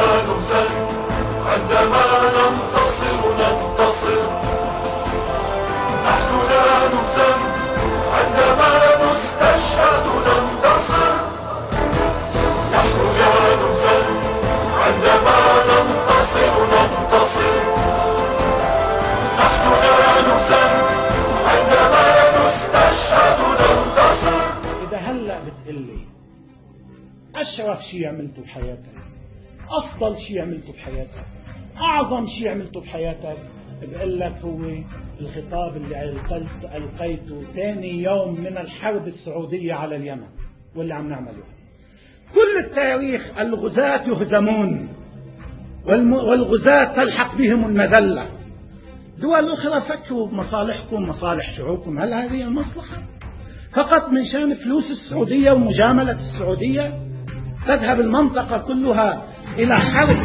عندما ننتصر ننتصر، نحن لا نهزم عندما نستشهد ننتصر، نحن لا نهزم عندما ننتصر ننتصر، نحن لا نهزم عندما نستشهد ننتصر. إذا هلأ بتقلي أشرف شيء عملته بحياتك، أفضل شيء عملته بحياتك، أعظم شيء عملته بحياتك، بقول لك هو الخطاب اللي ألقيت ألقيته ثاني يوم من الحرب السعودية على اليمن واللي عم نعمله. كل التاريخ الغزاة يهزمون والغزاة تلحق بهم المذلة. دول أخرى فكروا بمصالحكم مصالح شعوبكم، هل هذه المصلحة؟ فقط من شان فلوس السعودية ومجاملة السعودية تذهب المنطقة كلها إلى حرب.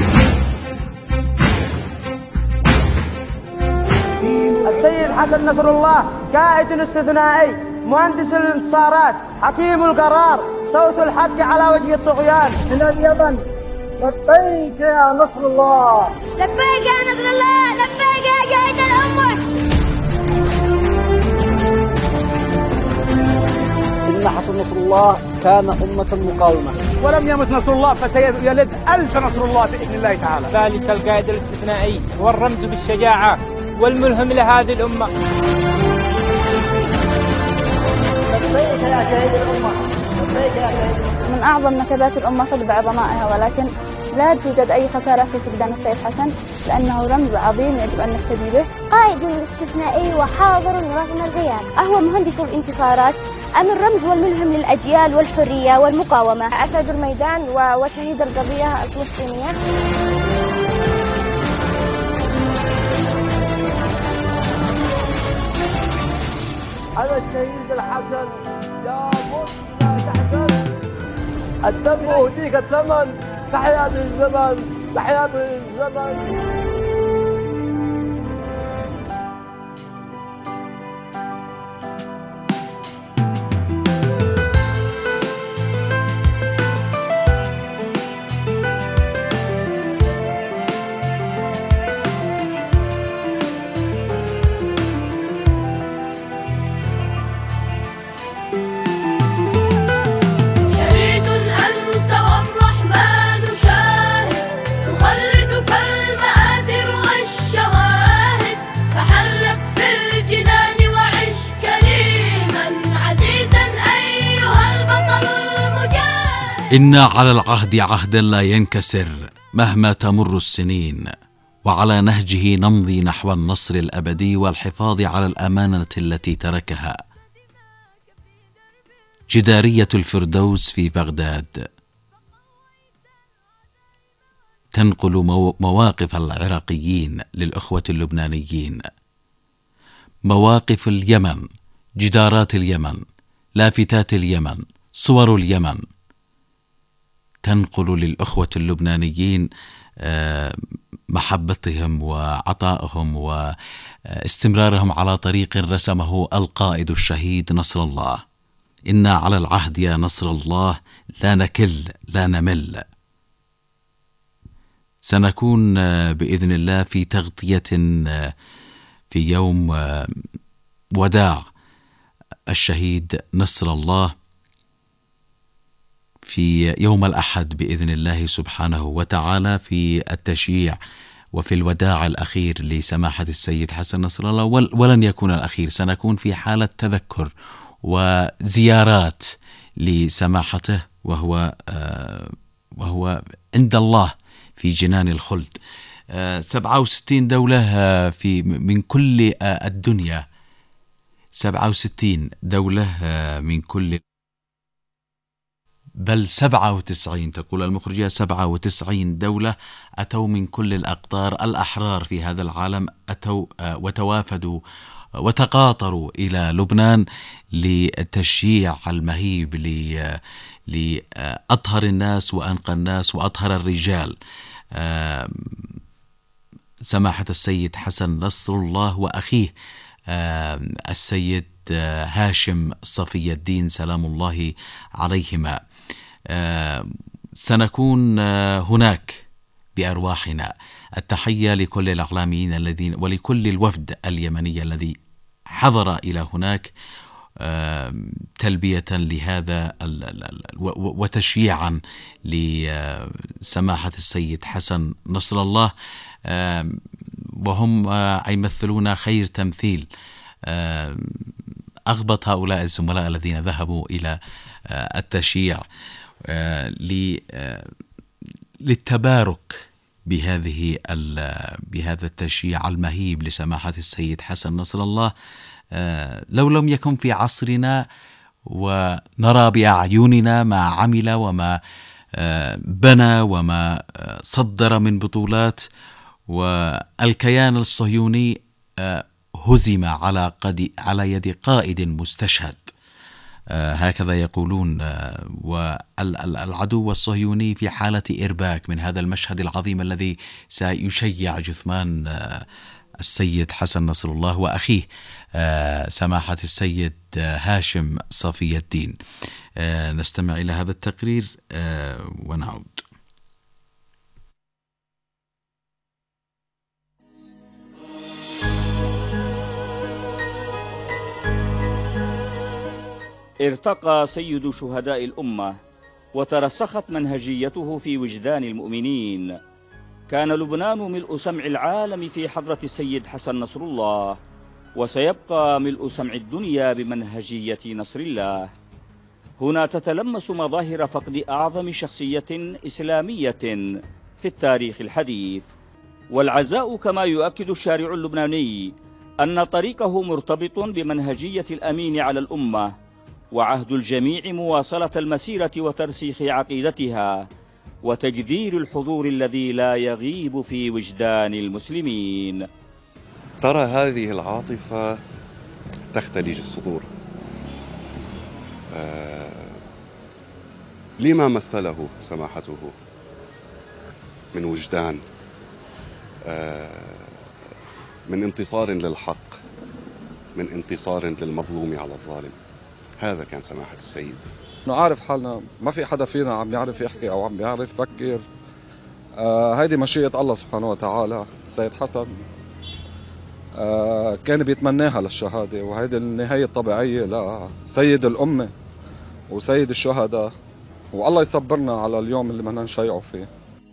السيد حسن نصر الله قائد استثنائي، مهندس الانتصارات، حكيم القرار، صوت الحق على وجه الطغيان. من اليمن لبيك يا نصر الله، لبيك يا نصر الله، لبيك يا جاهد الأمة. إن حسن نصر الله كان أمة مقاومة، ولم يمت نصر الله فسيلد ألف نصر الله بإذن الله تعالى. ذلك القائد الاستثنائي هو الرمز بالشجاعة والملهم لهذه الأمة. لبيك يا شهيد الأمة، لبيك يا شهيد الأمة. من أعظم نكبات الأمة فقد عظمائها، ولكن لا توجد أي خسارة في فقدان السيد حسن، لأنه رمز عظيم يجب أن نقتدي به. قائد استثنائي وحاضر رغم الغياب، أهو مهندس الانتصارات، أم الرمز والملهم للأجيال والحرية والمقاومة، أسد الميدان وشهيد القضية الفلسطينية. أنا الشهيد الحسن يا مت لا تحزن، الدم أهديك الثمن، تحيا بالزمن، تحيا بالزمن. إنا على العهد عهدا لا ينكسر مهما تمر السنين، وعلى نهجه نمضي نحو النصر الأبدي والحفاظ على الأمانة التي تركها. جدارية الفردوس في بغداد تنقل مواقف العراقيين للأخوة اللبنانيين، مواقف اليمن، جدارات اليمن، لافتات اليمن، صور اليمن، تنقل للأخوة اللبنانيين محبتهم وعطائهم واستمرارهم على طريق رسمه القائد الشهيد نصر الله. إنا على العهد يا نصر الله لا نكل لا نمل. سنكون بإذن الله في تغطية في يوم وداع الشهيد نصر الله في يوم الأحد بإذن الله سبحانه وتعالى، في التشييع وفي الوداع الأخير لسماحة السيد حسن نصر الله، ولن يكون الأخير، سنكون في حالة تذكر وزيارات لسماحته وهو وهو عند الله في جنان الخلد. سبعة وستين دولة في من كل الدنيا، سبعة وستين دولة من كل بل سبعة وتسعين، تقول المخرجة سبعة وتسعين دولة أتوا من كل الأقطار. الأحرار في هذا العالم أتوا وتوافدوا وتقاطروا إلى لبنان لتشييع المهيب لأطهر الناس وأنقى الناس وأطهر الرجال، سماحة السيد حسن نصر الله وأخيه السيد هاشم صفي الدين سلام الله عليهما. سنكون هناك بأرواحنا التحية لكل الإعلاميين الذين ولكل الوفد اليمني الذي حضر إلى هناك تلبية لهذا وتشييعا لسماحة السيد حسن نصر الله، وهم يمثلون خير تمثيل. أغبط هؤلاء الزملاء الذين ذهبوا إلى التشييع للتبارك بهذه بهذا التشييع المهيب لسماحة السيد حسن نصر الله. لو لم يكن في عصرنا ونرى بأعيننا ما عمل وما بنى وما صدر من بطولات، والكيان الصهيوني هزم على قد على يد قائد مستشهد، هكذا يقولون. والعدو الصهيوني في حالة إرباك من هذا المشهد العظيم الذي سيشيع جثمان السيد حسن نصر الله وأخيه سماحة السيد هاشم صفي الدين. نستمع إلى هذا التقرير ونعود. ارتقى سيد شهداء الأمة وترسخت منهجيته في وجدان المؤمنين. كان لبنان ملء سمع العالم في حضرة السيد حسن نصر الله، وسيبقى ملء سمع الدنيا بمنهجية نصر الله. هنا تتلمس مظاهر فقد أعظم شخصية إسلامية في التاريخ الحديث، والعزاء كما يؤكد الشارع اللبناني أن طريقه مرتبط بمنهجية الأمين على الأمة، وعهد الجميع مواصلة المسيرة وترسيخ عقيدتها وتجذير الحضور الذي لا يغيب في وجدان المسلمين. ترى هذه العاطفة تختلج الصدور آه لما مثله سماحته من وجدان، آه من انتصار للحق، من انتصار للمظلوم على الظالم. هذا كان سماحة السيد. نعرف حالنا، ما في حدا فينا عم يعرف يحكي أو عم يعرف يفكر. آه هيدي مشيئة الله سبحانه وتعالى. السيد حسن آه كان بيتمناها للشهادة، وهيدي النهاية الطبيعية لسيد الأمة وسيد الشهداء، والله يصبرنا على اليوم اللي بدنا نشيعه فيه.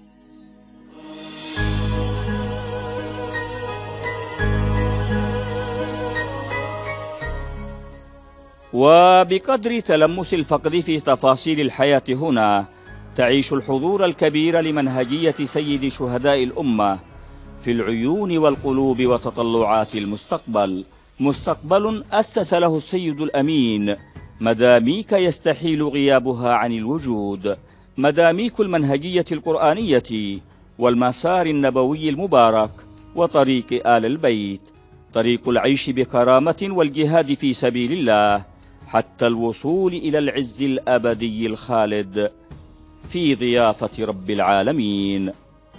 وبقدر تلمس الفقد في تفاصيل الحياة هنا، تعيش الحضور الكبير لمنهجية سيد شهداء الأمة في العيون والقلوب وتطلعات المستقبل. مستقبل أسس له السيد الأمين مداميك يستحيل غيابها عن الوجود، مداميك المنهجية القرآنية والمسار النبوي المبارك وطريق آل البيت، طريق العيش بكرامة والجهاد في سبيل الله حتى الوصول إلى العز الأبدي الخالد في ضيافة رب العالمين.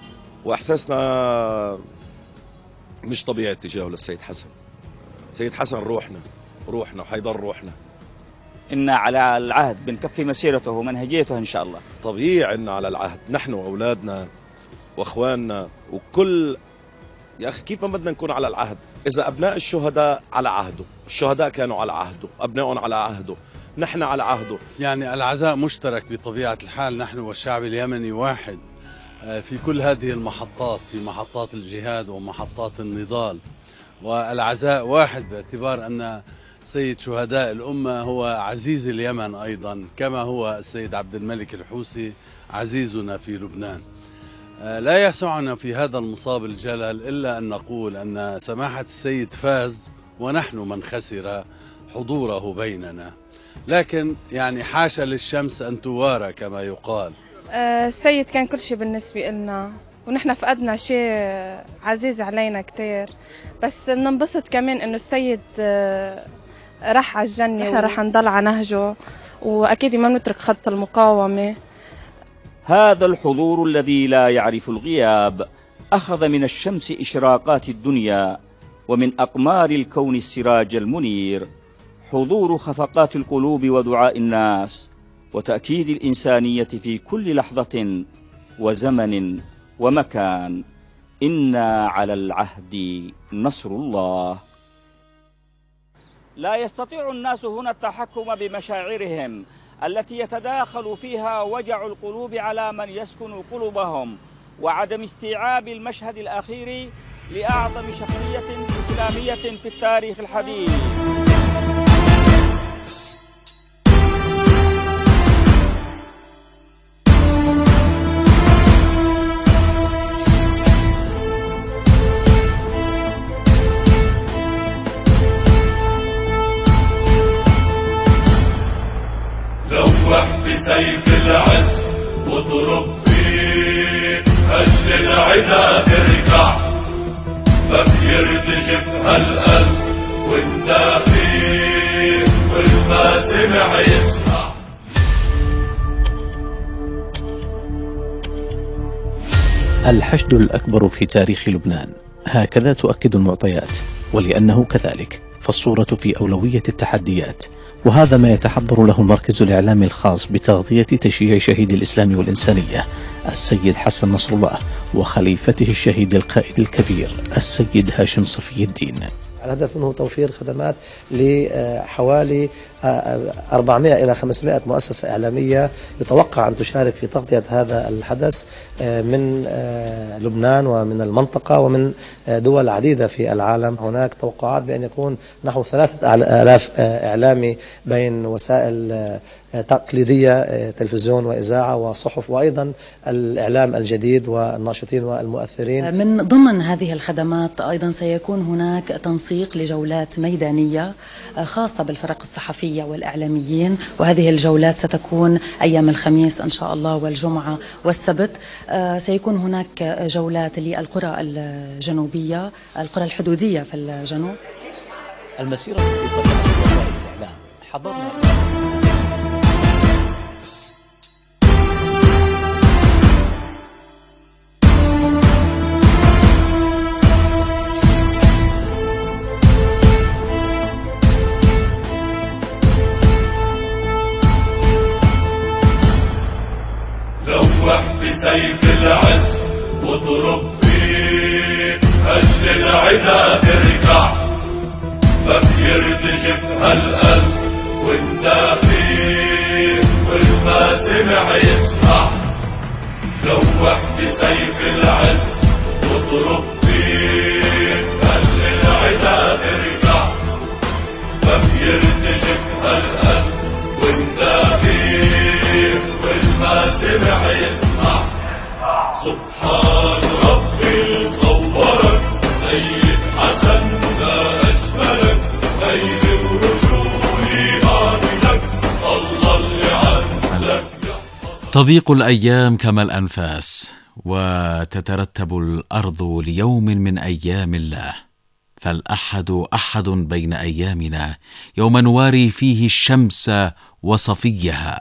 وإحساسنا مش طبيعي اتجاهه للسيد حسن. سيد حسن روحنا روحنا وحيضل روحنا. إن على العهد بنكفي مسيرته ومنهجيته إن شاء الله. طبيعي إن على العهد، نحن وأولادنا وأخواننا وكل، يا أخي كيف ما بدنا نكون على العهد إذا أبناء الشهداء على عهده، الشهداء كانوا على عهده، أبنائهم على عهده، نحن على عهده. يعني العزاء مشترك بطبيعة الحال، نحن والشعب اليمني واحد في كل هذه المحطات، في محطات الجهاد ومحطات النضال، والعزاء واحد باعتبار أن سيد شهداء الأمة هو عزيز اليمن أيضا، كما هو السيد عبد الملك الحوثي عزيزنا في لبنان. لا يسعنا في هذا المصاب الجلل إلا أن نقول أن سماحة السيد فاز ونحن من خسر حضوره بيننا، لكن يعني حاشا للشمس أن توارى كما يقال. السيد كان كل شيء بالنسبة لنا، ونحن فقدنا شيء عزيز علينا كتير، بس بننبسط كمان إنه السيد راح على الجنة، نحن راح نضل على نهجه، وأكيد ما نترك خط المقاومة. هذا الحضور الذي لا يعرف الغياب أخذ من الشمس إشراقات الدنيا ومن أقمار الكون السراج المنير، حضور خفقات القلوب ودعاء الناس وتأكيد الإنسانية في كل لحظة وزمن ومكان. إنا على العهد نصر الله. لا يستطيع الناس هنا التحكم بمشاعرهم التي يتداخل فيها وجع القلوب على من يسكن قلوبهم، وعدم استيعاب المشهد الأخير لأعظم شخصية إسلامية في التاريخ الحديث. لوح بسيف العز واضرب فيه، خلي العدا ترجع، ما بيرتجف هالقلب وانت فيه، والما سمع يسمع. الحشد الأكبر في تاريخ لبنان، هكذا تؤكد المعطيات، ولأنه كذلك فالصورة في أولوية التحديات، وهذا ما يتحضر له المركز الإعلامي الخاص بتغطية تشييع شهيد الإسلام والإنسانية السيد حسن نصر الله وخليفته الشهيد القائد الكبير السيد هاشم صفي الدين. الهدف منه توفير خدمات لحوالي أربعمائة إلى خمسمائة مؤسسة إعلامية يتوقع أن تشارك في تغطية هذا الحدث من لبنان ومن المنطقة ومن دول عديدة في العالم. هناك توقعات بأن يكون نحو ثلاثة آلاف إعلامي بين وسائل تقليدية تلفزيون وإذاعة وصحف، وأيضا الإعلام الجديد والناشطين والمؤثرين. من ضمن هذه الخدمات أيضا سيكون هناك تنسيق لجولات ميدانية خاصة بالفرق الصحفية والإعلاميين، وهذه الجولات ستكون أيام الخميس إن شاء الله والجمعة والسبت. سيكون هناك جولات للقرى الجنوبية، القرى الحدودية في الجنوب. المسيرة في طبيعة وسائل الإعلام حضرنا بسيف العز واضرب فيه، خلي العدا ترجع، ما بيرتجف هالقلب وانت فيه، والما سمع يسمع. لوح بسيف العز واضرب فيه، خلي العدا ترجع، ما بيرتجف هالقلب وانت فيه، والما سمع يسمع. سبحان ربي صورك سيد حسن ما أجملك، خير ورجولي عاملك، الله اللي عزلك. تضيق الأيام كما الأنفاس، وتترتب الأرض ليوم من أيام الله، فالأحد أحد بين أيامنا، يوم نواري فيه الشمس وصفيها.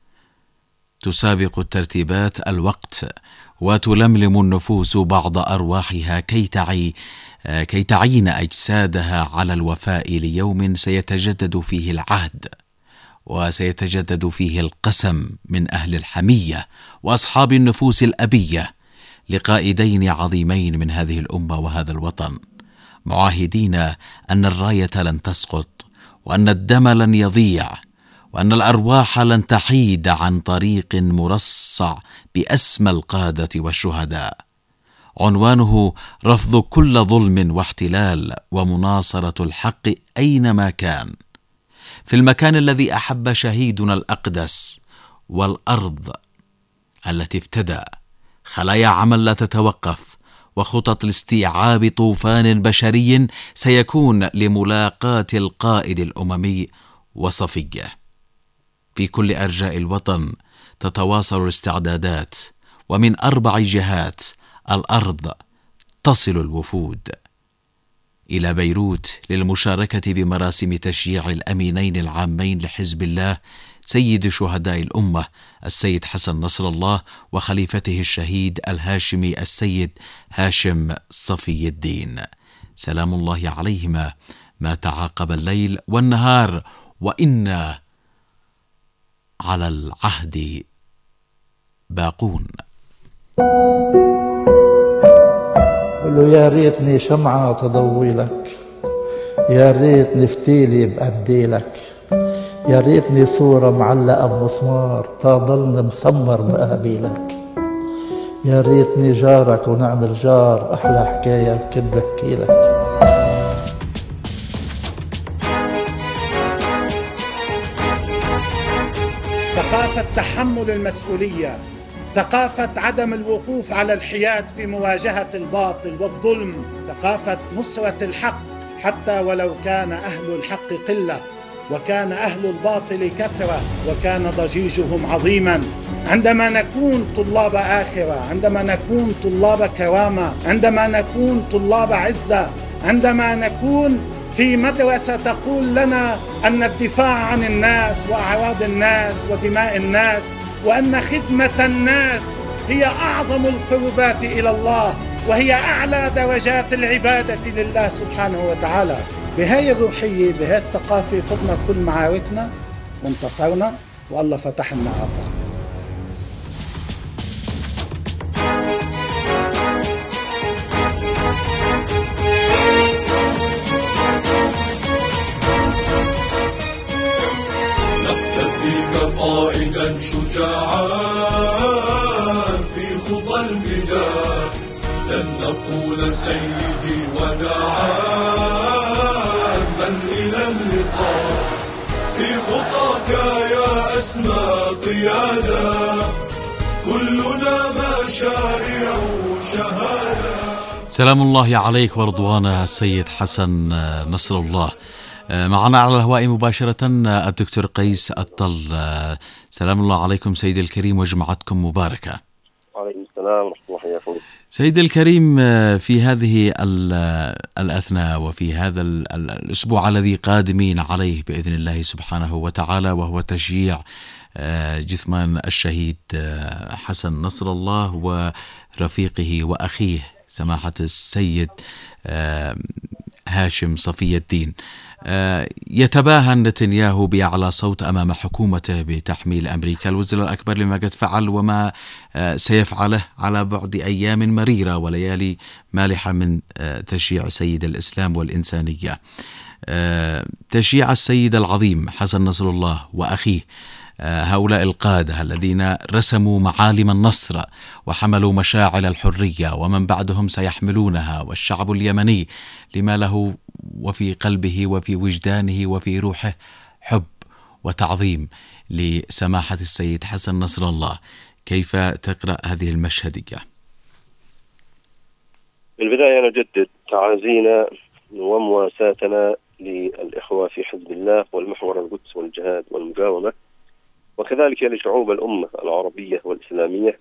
تسابق الترتيبات الوقت، وتلملم النفوس بعض أرواحها كي تعي كي تعين أجسادها على الوفاء ليوم سيتجدد فيه العهد، وسيتجدد فيه القسم من أهل الحمية وأصحاب النفوس الأبية لقائدين عظيمين من هذه الأمة وهذا الوطن، معاهدين أن الراية لن تسقط، وأن الدم لن يضيع، وأن الأرواح لن تحيد عن طريق مرصع بأسمى القادة والشهداء. عنوانه رفض كل ظلم واحتلال، ومناصرة الحق أينما كان، في المكان الذي أحب شهيدنا الأقدس، والأرض التي ابتدأ خلايا عمل لا تتوقف، وخطط لاستيعاب طوفان بشري سيكون لملاقاة القائد الأممي وصفيه. في كل أرجاء الوطن تتواصل الاستعدادات، ومن أربع جهات الأرض تصل الوفود إلى بيروت للمشاركة بمراسم تشييع الأمينين العامين لحزب الله، سيد شهداء الأمة السيد حسن نصر الله، وخليفته الشهيد الهاشمي السيد هاشم صفي الدين، سلام الله عليهما ما تعاقب الليل والنهار، وإنا على العهد باقون. قل له يا ريتني شمعة تضوي لك، يا ريتني فتيلي بأدي لك، يا ريتني صورة معلقة بمسمار تضلني مسمر بقابلك، يا ريتني جارك ونعمل جار أحلى حكاية كنت بحكي لك. ثقافة تحمل المسؤولية، ثقافة عدم الوقوف على الحياد في مواجهة الباطل والظلم، ثقافة نصرة الحق حتى ولو كان أهل الحق قلة وكان أهل الباطل كثرة وكان ضجيجهم عظيما. عندما نكون طلاب آخرة، عندما نكون طلاب كرامة، عندما نكون طلاب عزة، عندما نكون في مدرسة تقول لنا أن الدفاع عن الناس وأعراض الناس ودماء الناس وأن خدمة الناس هي أعظم القربات إلى الله وهي أعلى درجات العبادة لله سبحانه وتعالى. بهاي الروحية بهاي الثقافة خضنا كل معاركنا وانتصرنا والله فتح لنا آفاق. قائدا شجاعا في خطى الفداء، لن نقول سيدي وداعا بل إلى اللقاء، في خطاك يا أسمى قيادة كلنا مشاريع شهادة. سلام الله عليك ورضوانه السيد حسن نصر الله. معنا على الهواء مباشرة الدكتور قيس الطل. سلام الله عليكم سيدي الكريم وجمعتكم مباركة. وعليكم السلام ورحمة الله وبركاته. سيدي الكريم، في هذه الأثناء وفي هذا الأسبوع الذي قادمين عليه بإذن الله سبحانه وتعالى، وهو تشييع جثمان الشهيد حسن نصر الله ورفيقه وأخيه سماحة السيد هاشم صفي الدين، يتباهى نتنياهو بأعلى صوت أمام حكومته بتحميل أمريكا الوزير الأكبر لما قد فعل وما سيفعله على بعد أيام مريرة وليالي مالحة من تشييع سيد الإسلام والإنسانية. تشييع السيد العظيم حسن نصر الله وأخيه، هؤلاء القادة الذين رسموا معالم النصر وحملوا مشاعل الحرية ومن بعدهم سيحملونها، والشعب اليمني لما له وفي قلبه وفي وجدانه وفي روحه حب وتعظيم لسماحة السيد حسن نصر الله. كيف تقرأ هذه المشهدية؟ بالبداية نجدد تعازينا ومواساتنا للإخوة في حزب الله والمحور القدس والجهاد والمقاومة، وكذلك لشعوب الأمة العربية والإسلامية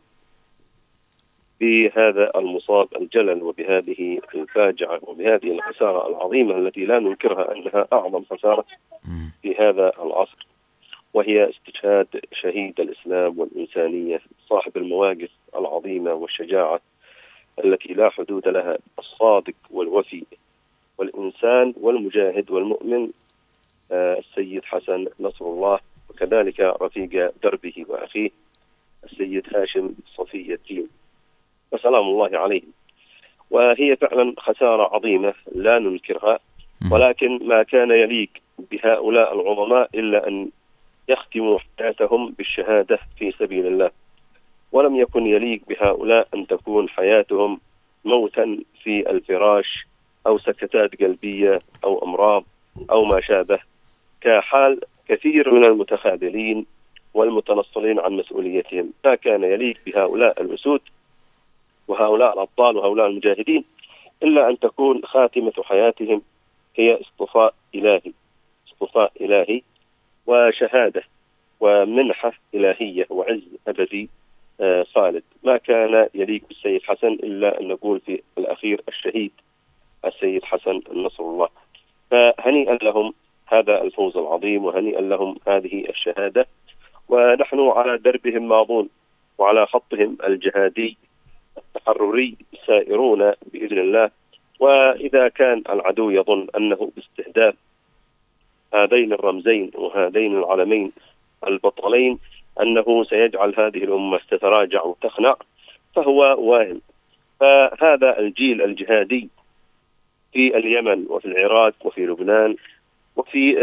بهذا المصاب الجلل وبهذه الفاجعة وبهذه الخسارة العظيمة التي لا ننكرها أنها أعظم خسارة في هذا العصر، وهي استشهاد شهيد الإسلام والإنسانية صاحب المواقف العظيمة والشجاعة التي لا حدود لها، الصادق والوفي والإنسان والمجاهد والمؤمن السيد حسن نصر الله، وكذلك رفيق دربه وأخيه السيد هاشم صفي الدين وسلام الله عليهم. وهي فعلا خسارة عظيمة لا ننكرها، ولكن ما كان يليق بهؤلاء العظماء إلا أن يختموا حياتهم بالشهادة في سبيل الله، ولم يكن يليق بهؤلاء أن تكون حياتهم موتا في الفراش أو سكتات قلبية أو أمراض أو ما شابه، كحال كثير من المتخاذلين والمتنصلين عن مسؤوليتهم. ما كان يليق بهؤلاء الأسود وهؤلاء الأبطال وهؤلاء المجاهدين إلا أن تكون خاتمة حياتهم هي اصطفاء إلهي، اصطفاء إلهي وشهادة ومنحة إلهية وعز أبدي خالد. ما كان يليق بالسيد حسن إلا أن نقول في الأخير الشهيد السيد حسن نصر الله. فهنيئا لهم هذا الفوز العظيم وهنيئا لهم هذه الشهادة، ونحن على دربهم ماضون وعلى خطهم الجهادي التحرري سائرون بإذن الله. وإذا كان العدو يظن أنه باستهداف هذين الرمزين وهذين العلمين البطلين أنه سيجعل هذه الأمة تتراجع وتخنع، فهو واهم. فهذا الجيل الجهادي في اليمن وفي العراق وفي لبنان وفي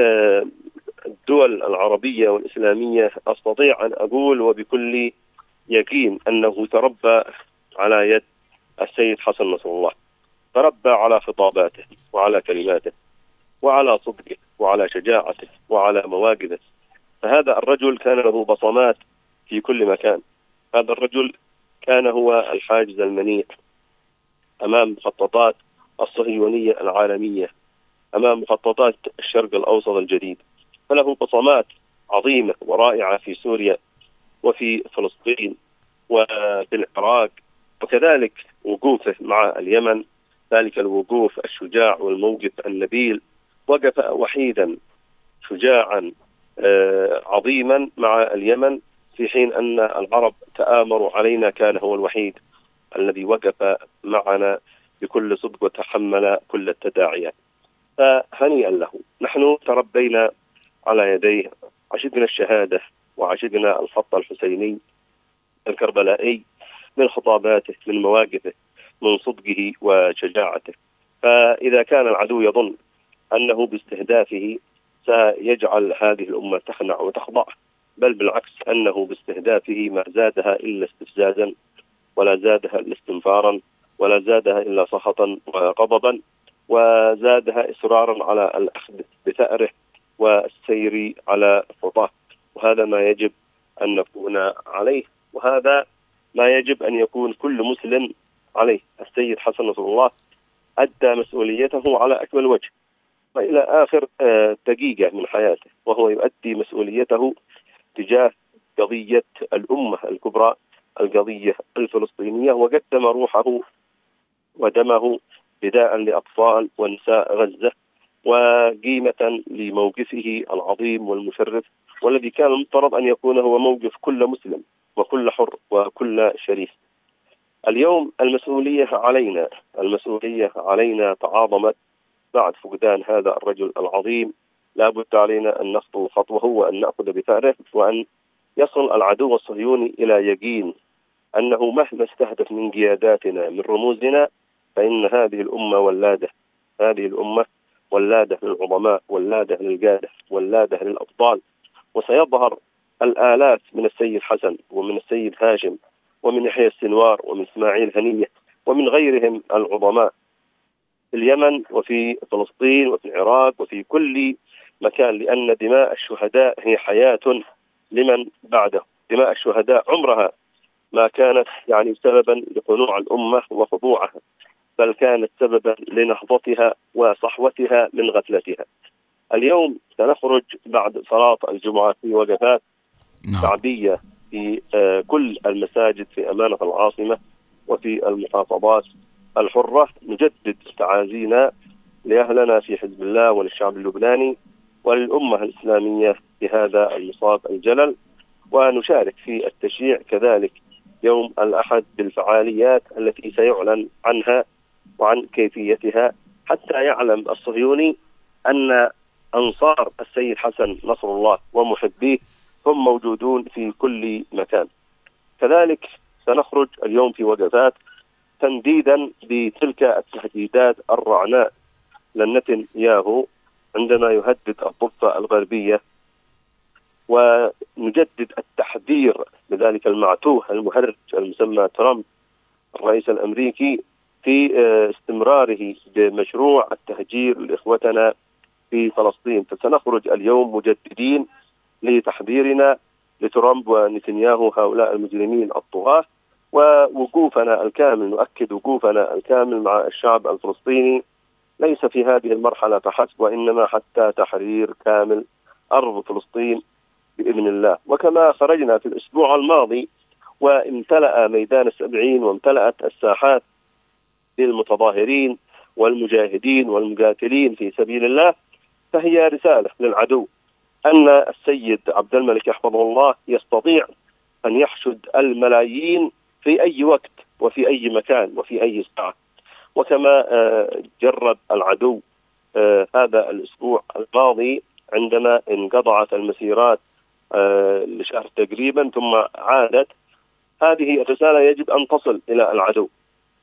الدول العربية والإسلامية أستطيع أن أقول وبكل يقين أنه تربى على يد السيد حسن نصر الله، تربى على خطاباته وعلى كلماته وعلى صدقه وعلى شجاعته وعلى مواقفه. فهذا الرجل كان له بصمات في كل مكان. هذا الرجل كان هو الحاجز المنيع أمام مخططات الصهيونية العالمية، أمام مخططات الشرق الأوسط الجديد. فله بصمات عظيمة ورائعة في سوريا وفي فلسطين وفي العراق، وكذلك وقوفه مع اليمن، ذلك الوقوف الشجاع والموقف النبيل. وقف وحيدا شجاعا عظيما مع اليمن، في حين أن العرب تآمروا علينا كان هو الوحيد الذي وقف معنا بكل صدق وتحمل كل التداعيات. فهنيئا له. نحن تربينا على يديه، عشقنا الشهادة وعشقنا الخط الحسيني الكربلائي من خطاباته، من مواقفه، من صدقه وشجاعته. فإذا كان العدو يظن أنه باستهدافه سيجعل هذه الأمة تخنع وتخضع، بل بالعكس أنه باستهدافه ما زادها إلا استفزازا، ولا زادها إلا استنفارا، ولا زادها إلا سخطا وغضبا، وزادها إصرارا على الأخذ بثأره والسير على خطاه. وهذا ما يجب أن نكون عليه، وهذا ما يجب أن يكون كل مسلم عليه. السيد حسن نصر الله أدى مسؤوليته على أكمل وجه وإلى آخر دقيقة من حياته، وهو يؤدي مسؤوليته تجاه قضية الأمة الكبرى، القضية الفلسطينية، وقدم روحه ودمه فداء لأطفال ونساء غزة، وقيمة لموقفه العظيم والمشرف، والذي كان المفترض أن يكون هو موقف كل مسلم وكل حر وكل شريف. اليوم المسؤولية علينا، المسؤولية علينا تعاظمت بعد فقدان هذا الرجل العظيم. لا بد علينا أن نخطو خطوة، وأن نأخذ بثأره، وأن يصل العدو الصهيوني إلى يقين أنه مهما استهدف من قياداتنا من رموزنا، فإن هذه الأمة ولادة، هذه الأمة ولادة للعظماء، ولادة للقادة، ولادة للأبطال. وسيظهر الآلاف من السيد حسن ومن السيد هاشم ومن يحيى السنوار ومن إسماعيل هنية ومن غيرهم العظماء في اليمن وفي فلسطين وفي العراق وفي كل مكان، لأن دماء الشهداء هي حياة لمن بعده. دماء الشهداء عمرها ما كانت يعني سببا لقنوع الأمة وخضوعها، بل كانت سببا لنهضتها وصحوتها من غفلتها. اليوم سنخرج بعد صلاة الجمعة في وقفات شعبية في كل المساجد في أمانة العاصمة وفي المحافظات الحرة، نجدد تعازينا لأهلنا في حزب الله وللشعب اللبناني وللأمة الإسلامية في هذا المصاب الجلل، ونشارك في التشييع كذلك يوم الأحد بالفعاليات التي سيعلن عنها وعن كيفيتها، حتى يعلم الصهيوني أن أنصار السيد حسن نصر الله ومحبيه هم موجودون في كل مكان. كذلك سنخرج اليوم في وقفات تنديدا بتلك التهديدات الرعناء لنتنياهو عندما يهدد الضفة الغربية، ونجدد التحذير بذلك المعتوه المهرج المسمى ترامب الرئيس الأمريكي في استمراره بمشروع التهجير لإخوتنا في فلسطين. فسنخرج اليوم مجددين لتحذيرنا لترامب ونتنياهو هؤلاء المجرمين الطغاة، ووقوفنا الكامل، نؤكد وقوفنا الكامل مع الشعب الفلسطيني ليس في هذه المرحلة فحسب، وإنما حتى تحرير كامل أرض فلسطين بإذن الله. وكما خرجنا في الأسبوع الماضي وامتلأ ميدان السبعين وامتلأت الساحات للمتظاهرين والمجاهدين والمقاتلين في سبيل الله، فهي رسالة للعدو أن السيد عبد الملك يحفظه الله يستطيع أن يحشد الملايين في أي وقت وفي أي مكان وفي أي ساعة. وكما جرب العدو هذا الأسبوع الماضي عندما انقطعت المسيرات لشهر تقريبا ثم عادت، هذه الرسالة يجب أن تصل إلى العدو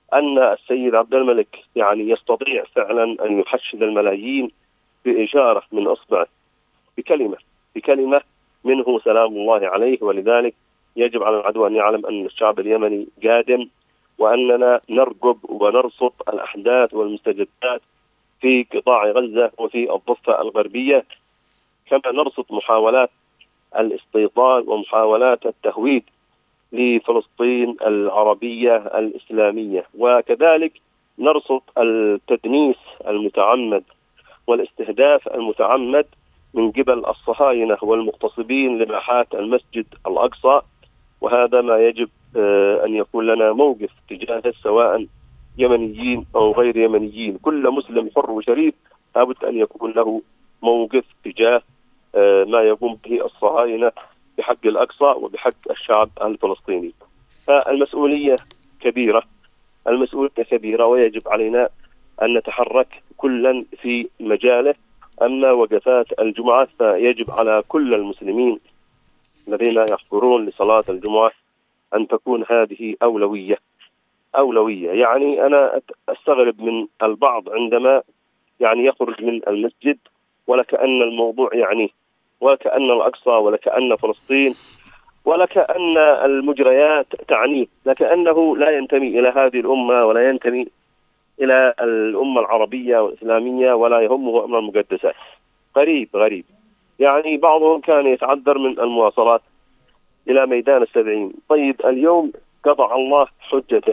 أن السيد عبد الملك يعني يستطيع فعلا أن يحشد الملايين بإشارة من أصبعه، بكلمة بكلمة منه سلام الله عليه. ولذلك يجب على العدو أن يعلم أن الشعب اليمني قادم، وأننا نرقب ونرصد الأحداث والمستجدات في قطاع غزة وفي الضفة الغربية، كما نرصد محاولات الاستيطان ومحاولات التهويد لفلسطين العربية الإسلامية، وكذلك نرصد التدنيس المتعمد والاستهداف المتعمد من قبل الصهاينة والمغتصبين لمحات المسجد الأقصى. وهذا ما يجب أن يكون لنا موقف تجاهه، سواء يمنيين أو غير يمنيين. كل مسلم حر وشريف لابد أن يكون له موقف تجاه ما يقوم به الصهاينة بحق الأقصى وبحق الشعب الفلسطيني. فالمسؤولية كبيرة، المسؤولية كبيرة، ويجب علينا أن نتحرك كلا في مجاله. أما وقفات الجمعة فيجب على كل المسلمين الذين يحضرون لصلاة الجمعة أن تكون هذه أولوية أولوية. يعني أنا أستغرب من البعض عندما يعني يخرج من المسجد ولكأن الموضوع يعني ولكأن الأقصى ولكأن فلسطين ولكأن المجريات تعنيه، لكأنه لا ينتمي إلى هذه الأمة ولا ينتمي إلى الأمة العربية والإسلامية ولا يهمه أمر المقدسات. غريب غريب. يعني بعضهم كان يتعذر من المواصلات إلى ميدان السبعين. طيب اليوم قطع الله حجته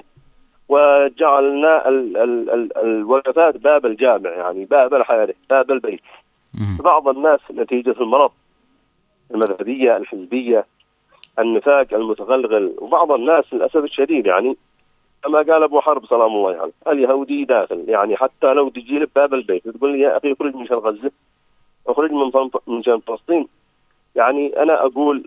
وجعلنا ال ال ال الوقفات باب الجامع، يعني باب الحياة، باب البيت. بعض الناس نتيجة المرض، المذهبية، الحزبية، النفاق المتغلغل، وبعض الناس للأسف الشديد يعني كما قال أبو حرب سلام الله عليه، يعني اليهودي داخل، يعني حتى لو تجي لي باب البيت تقول لي يا أخي اخرج من شان غزة، اخرج من من شان فلسطين. يعني أنا أقول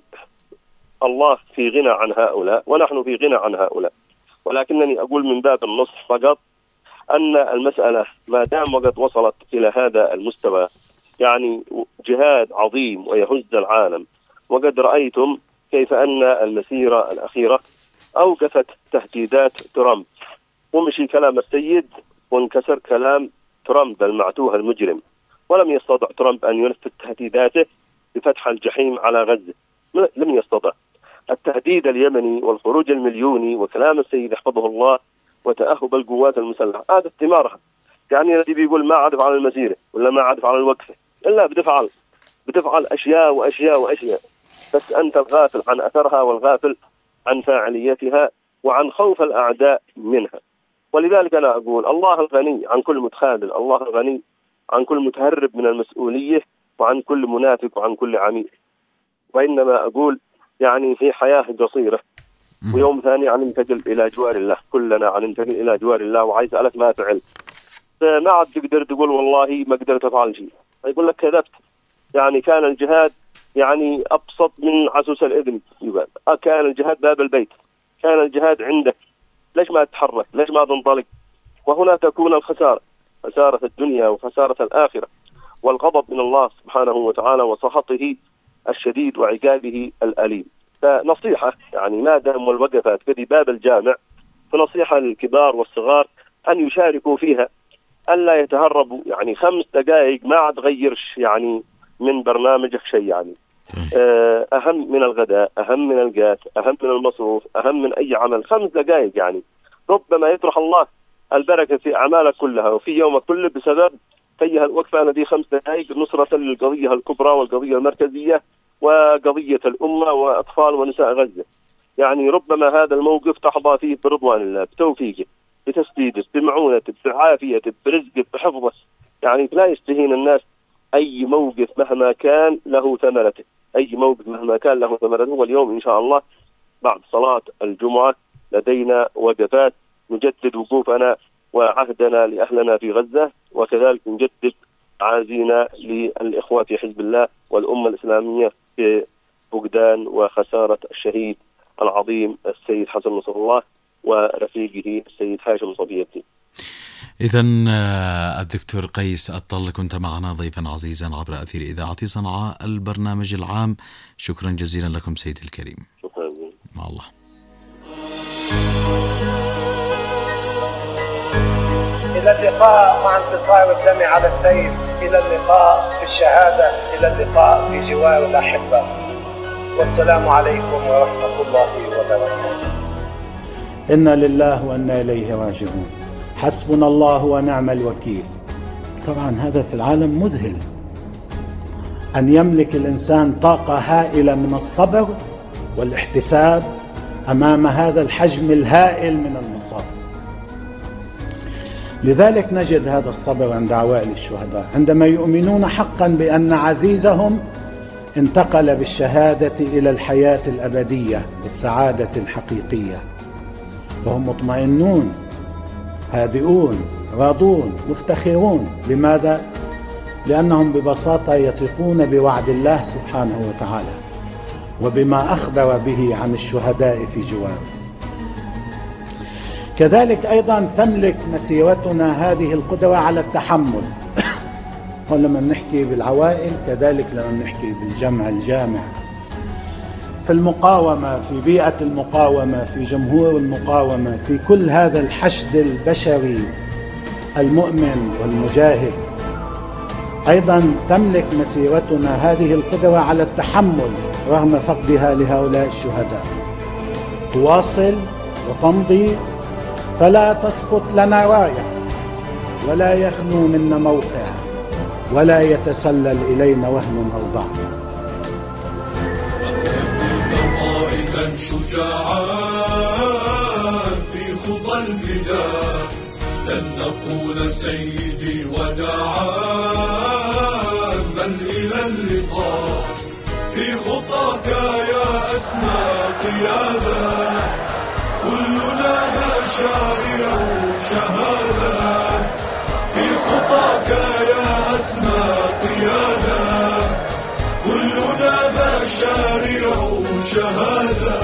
الله في غنى عن هؤلاء ونحن في غنى عن هؤلاء، ولكنني أقول من باب النصح فقط أن المسألة ما دام وقد وصلت إلى هذا المستوى، يعني جهاد عظيم ويهز العالم، وقد رأيتم كيف أن المسيرة الأخيرة أوقفت تهديدات ترامب، ومشي كلام السيد وانكسر كلام ترامب المعتوه المجرم، ولم يستطع ترامب أن ينفذ تهديداته بفتح الجحيم على غزة، لم يستطع. التهديد اليمني والخروج المليوني وكلام السيد يحفظه الله وتأهب القوات المسلحة هذا ثمارها. يعني الذي بيقول ما عرف على المسيرة ولا ما عرف على الوقفة، إلا بتفعل بتفعل أشياء وأشياء وأشياء، بس أنت الغافل عن أثرها والغافل عن فاعليتها وعن خوف الأعداء منها. ولذلك أنا أقول الله الغني عن كل متخاذل، الله الغني عن كل متهرب من المسؤولية وعن كل منافق وعن كل عميل. وإنما أقول يعني في حياة قصيرة، ويوم ثاني عن ننتقل إلى جوار الله، كلنا عن ننتقل إلى جوار الله. وعايز أسألك ما فعل، ما عاد تقدر تقول والله ما قدرت أفعل شيء، يقول لك كذبت. يعني كان الجهاد يعني أبسط من عسوس الإذن، يقال كان الجهاد باب البيت، كان الجهاد عندك، ليش ما تتحرك، ليش ما تنطلق؟ وهنا تكون الخسارة، خسارة الدنيا وخسارة الآخرة، والغضب من الله سبحانه وتعالى وسخطه الشديد وعقابه الأليم. فنصيحة يعني ما دام والوقفات كذي باب الجامع، فنصيحة للكبار والصغار أن يشاركوا فيها، ألا يتهربوا. يعني خمس دقائق ما عاد غيرش يعني من برنامجك شيء، يعني أهم من الغداء، أهم من القات، أهم من المصروف، أهم من أي عمل. خمس دقائق يعني ربما يطرح الله البركة في أعمالك كلها وفي يومك كله بسبب هي الوقفة التي خمس دقائق نصرة للقضية الكبرى والقضية المركزية وقضية الأمة وأطفال ونساء غزة. يعني ربما هذا الموقف تحظى فيه برضوان الله، بتوفيقه، بتسديده، بمعونته، بعافيته، برزقه، بحفظه. يعني لا يستهين الناس. أي موقف مهما كان له ثمرته، أي موقف مهما كان له ثمرته. واليوم إن شاء الله بعد صلاة الجمعة لدينا وقفات نجدد وقوفنا وعهدنا لأهلنا في غزة، وكذلك نجدد عازينا للإخوة في حزب الله والأمة الإسلامية في فقدان وخسارة الشهيد العظيم السيد حسن نصر الله ورفيقه السيد هاشم صفي الدين. إذن الدكتور قيس الطل كنت معنا ضيفا عزيزا عبر أثير إذاعة صنعاء البرنامج العام. شكرا جزيلا لكم سيدي الكريم. شكرا جزيلا. مع الله. إلى اللقاء مع انتصار الدم على السيف، إلى اللقاء في الشهادة، إلى اللقاء في جوار الأحبة. والسلام عليكم ورحمة الله وبركاته. إنا لله وإنا إليه راجعون. حسبنا الله ونعم الوكيل. طبعا هذا في العالم مذهل، أن يملك الإنسان طاقة هائلة من الصبر والاحتساب أمام هذا الحجم الهائل من المصاب. لذلك نجد هذا الصبر عند عوائل الشهداء عندما يؤمنون حقا بأن عزيزهم انتقل بالشهادة إلى الحياة الأبدية بالسعادة الحقيقية، فهم مطمئنون هادئون راضون مفتخرون. لماذا؟ لأنهم ببساطة يثقون بوعد الله سبحانه وتعالى وبما أخبر به عن الشهداء في جواره. كذلك أيضا تملك مسيرتنا هذه القدرة على التحمل. ولما نحكي بالعوائل كذلك لما نحكي بالجمع الجامع، في المقاومة، في بيئة المقاومة، في جمهور المقاومة، في كل هذا الحشد البشري المؤمن والمجاهد، أيضا تملك مسيرتنا هذه القدرة على التحمل رغم فقدها لهؤلاء الشهداء. تواصل وتمضي، فلا تسقط لنا راية ولا يخلو منا موقع ولا يتسلل إلينا وهن أو ضعف. قائدا شجاعا في خطى الفداء، لن نقول سيدي وداعا، بل إلى اللقاء في خطاك يا أسمى قيادة، كلنا مشاريع شهادة، في خطاك يا أسمى قيادة، كلنا مشاريع شهادة.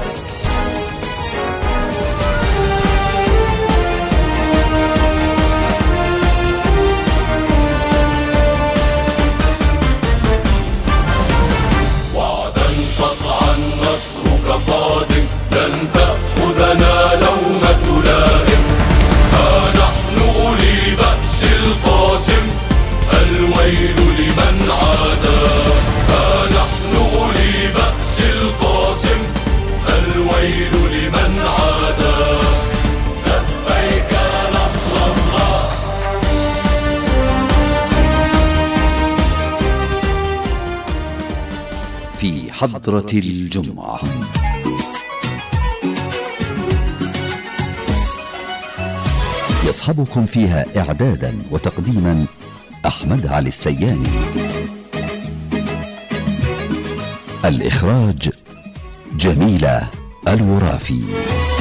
نصرك قادم، لن تأخذنا لومة لائم، ها نحن أولي بأس القاسم، الويل لمن عادى، ها نحن أولي بأس القاسم، الويل لمن عادى، لبيك نصر الله. في حضرة الجمعة. يصحبكم فيها إعدادا وتقديما أحمد علي السياني. الإخراج جميلة الورافي.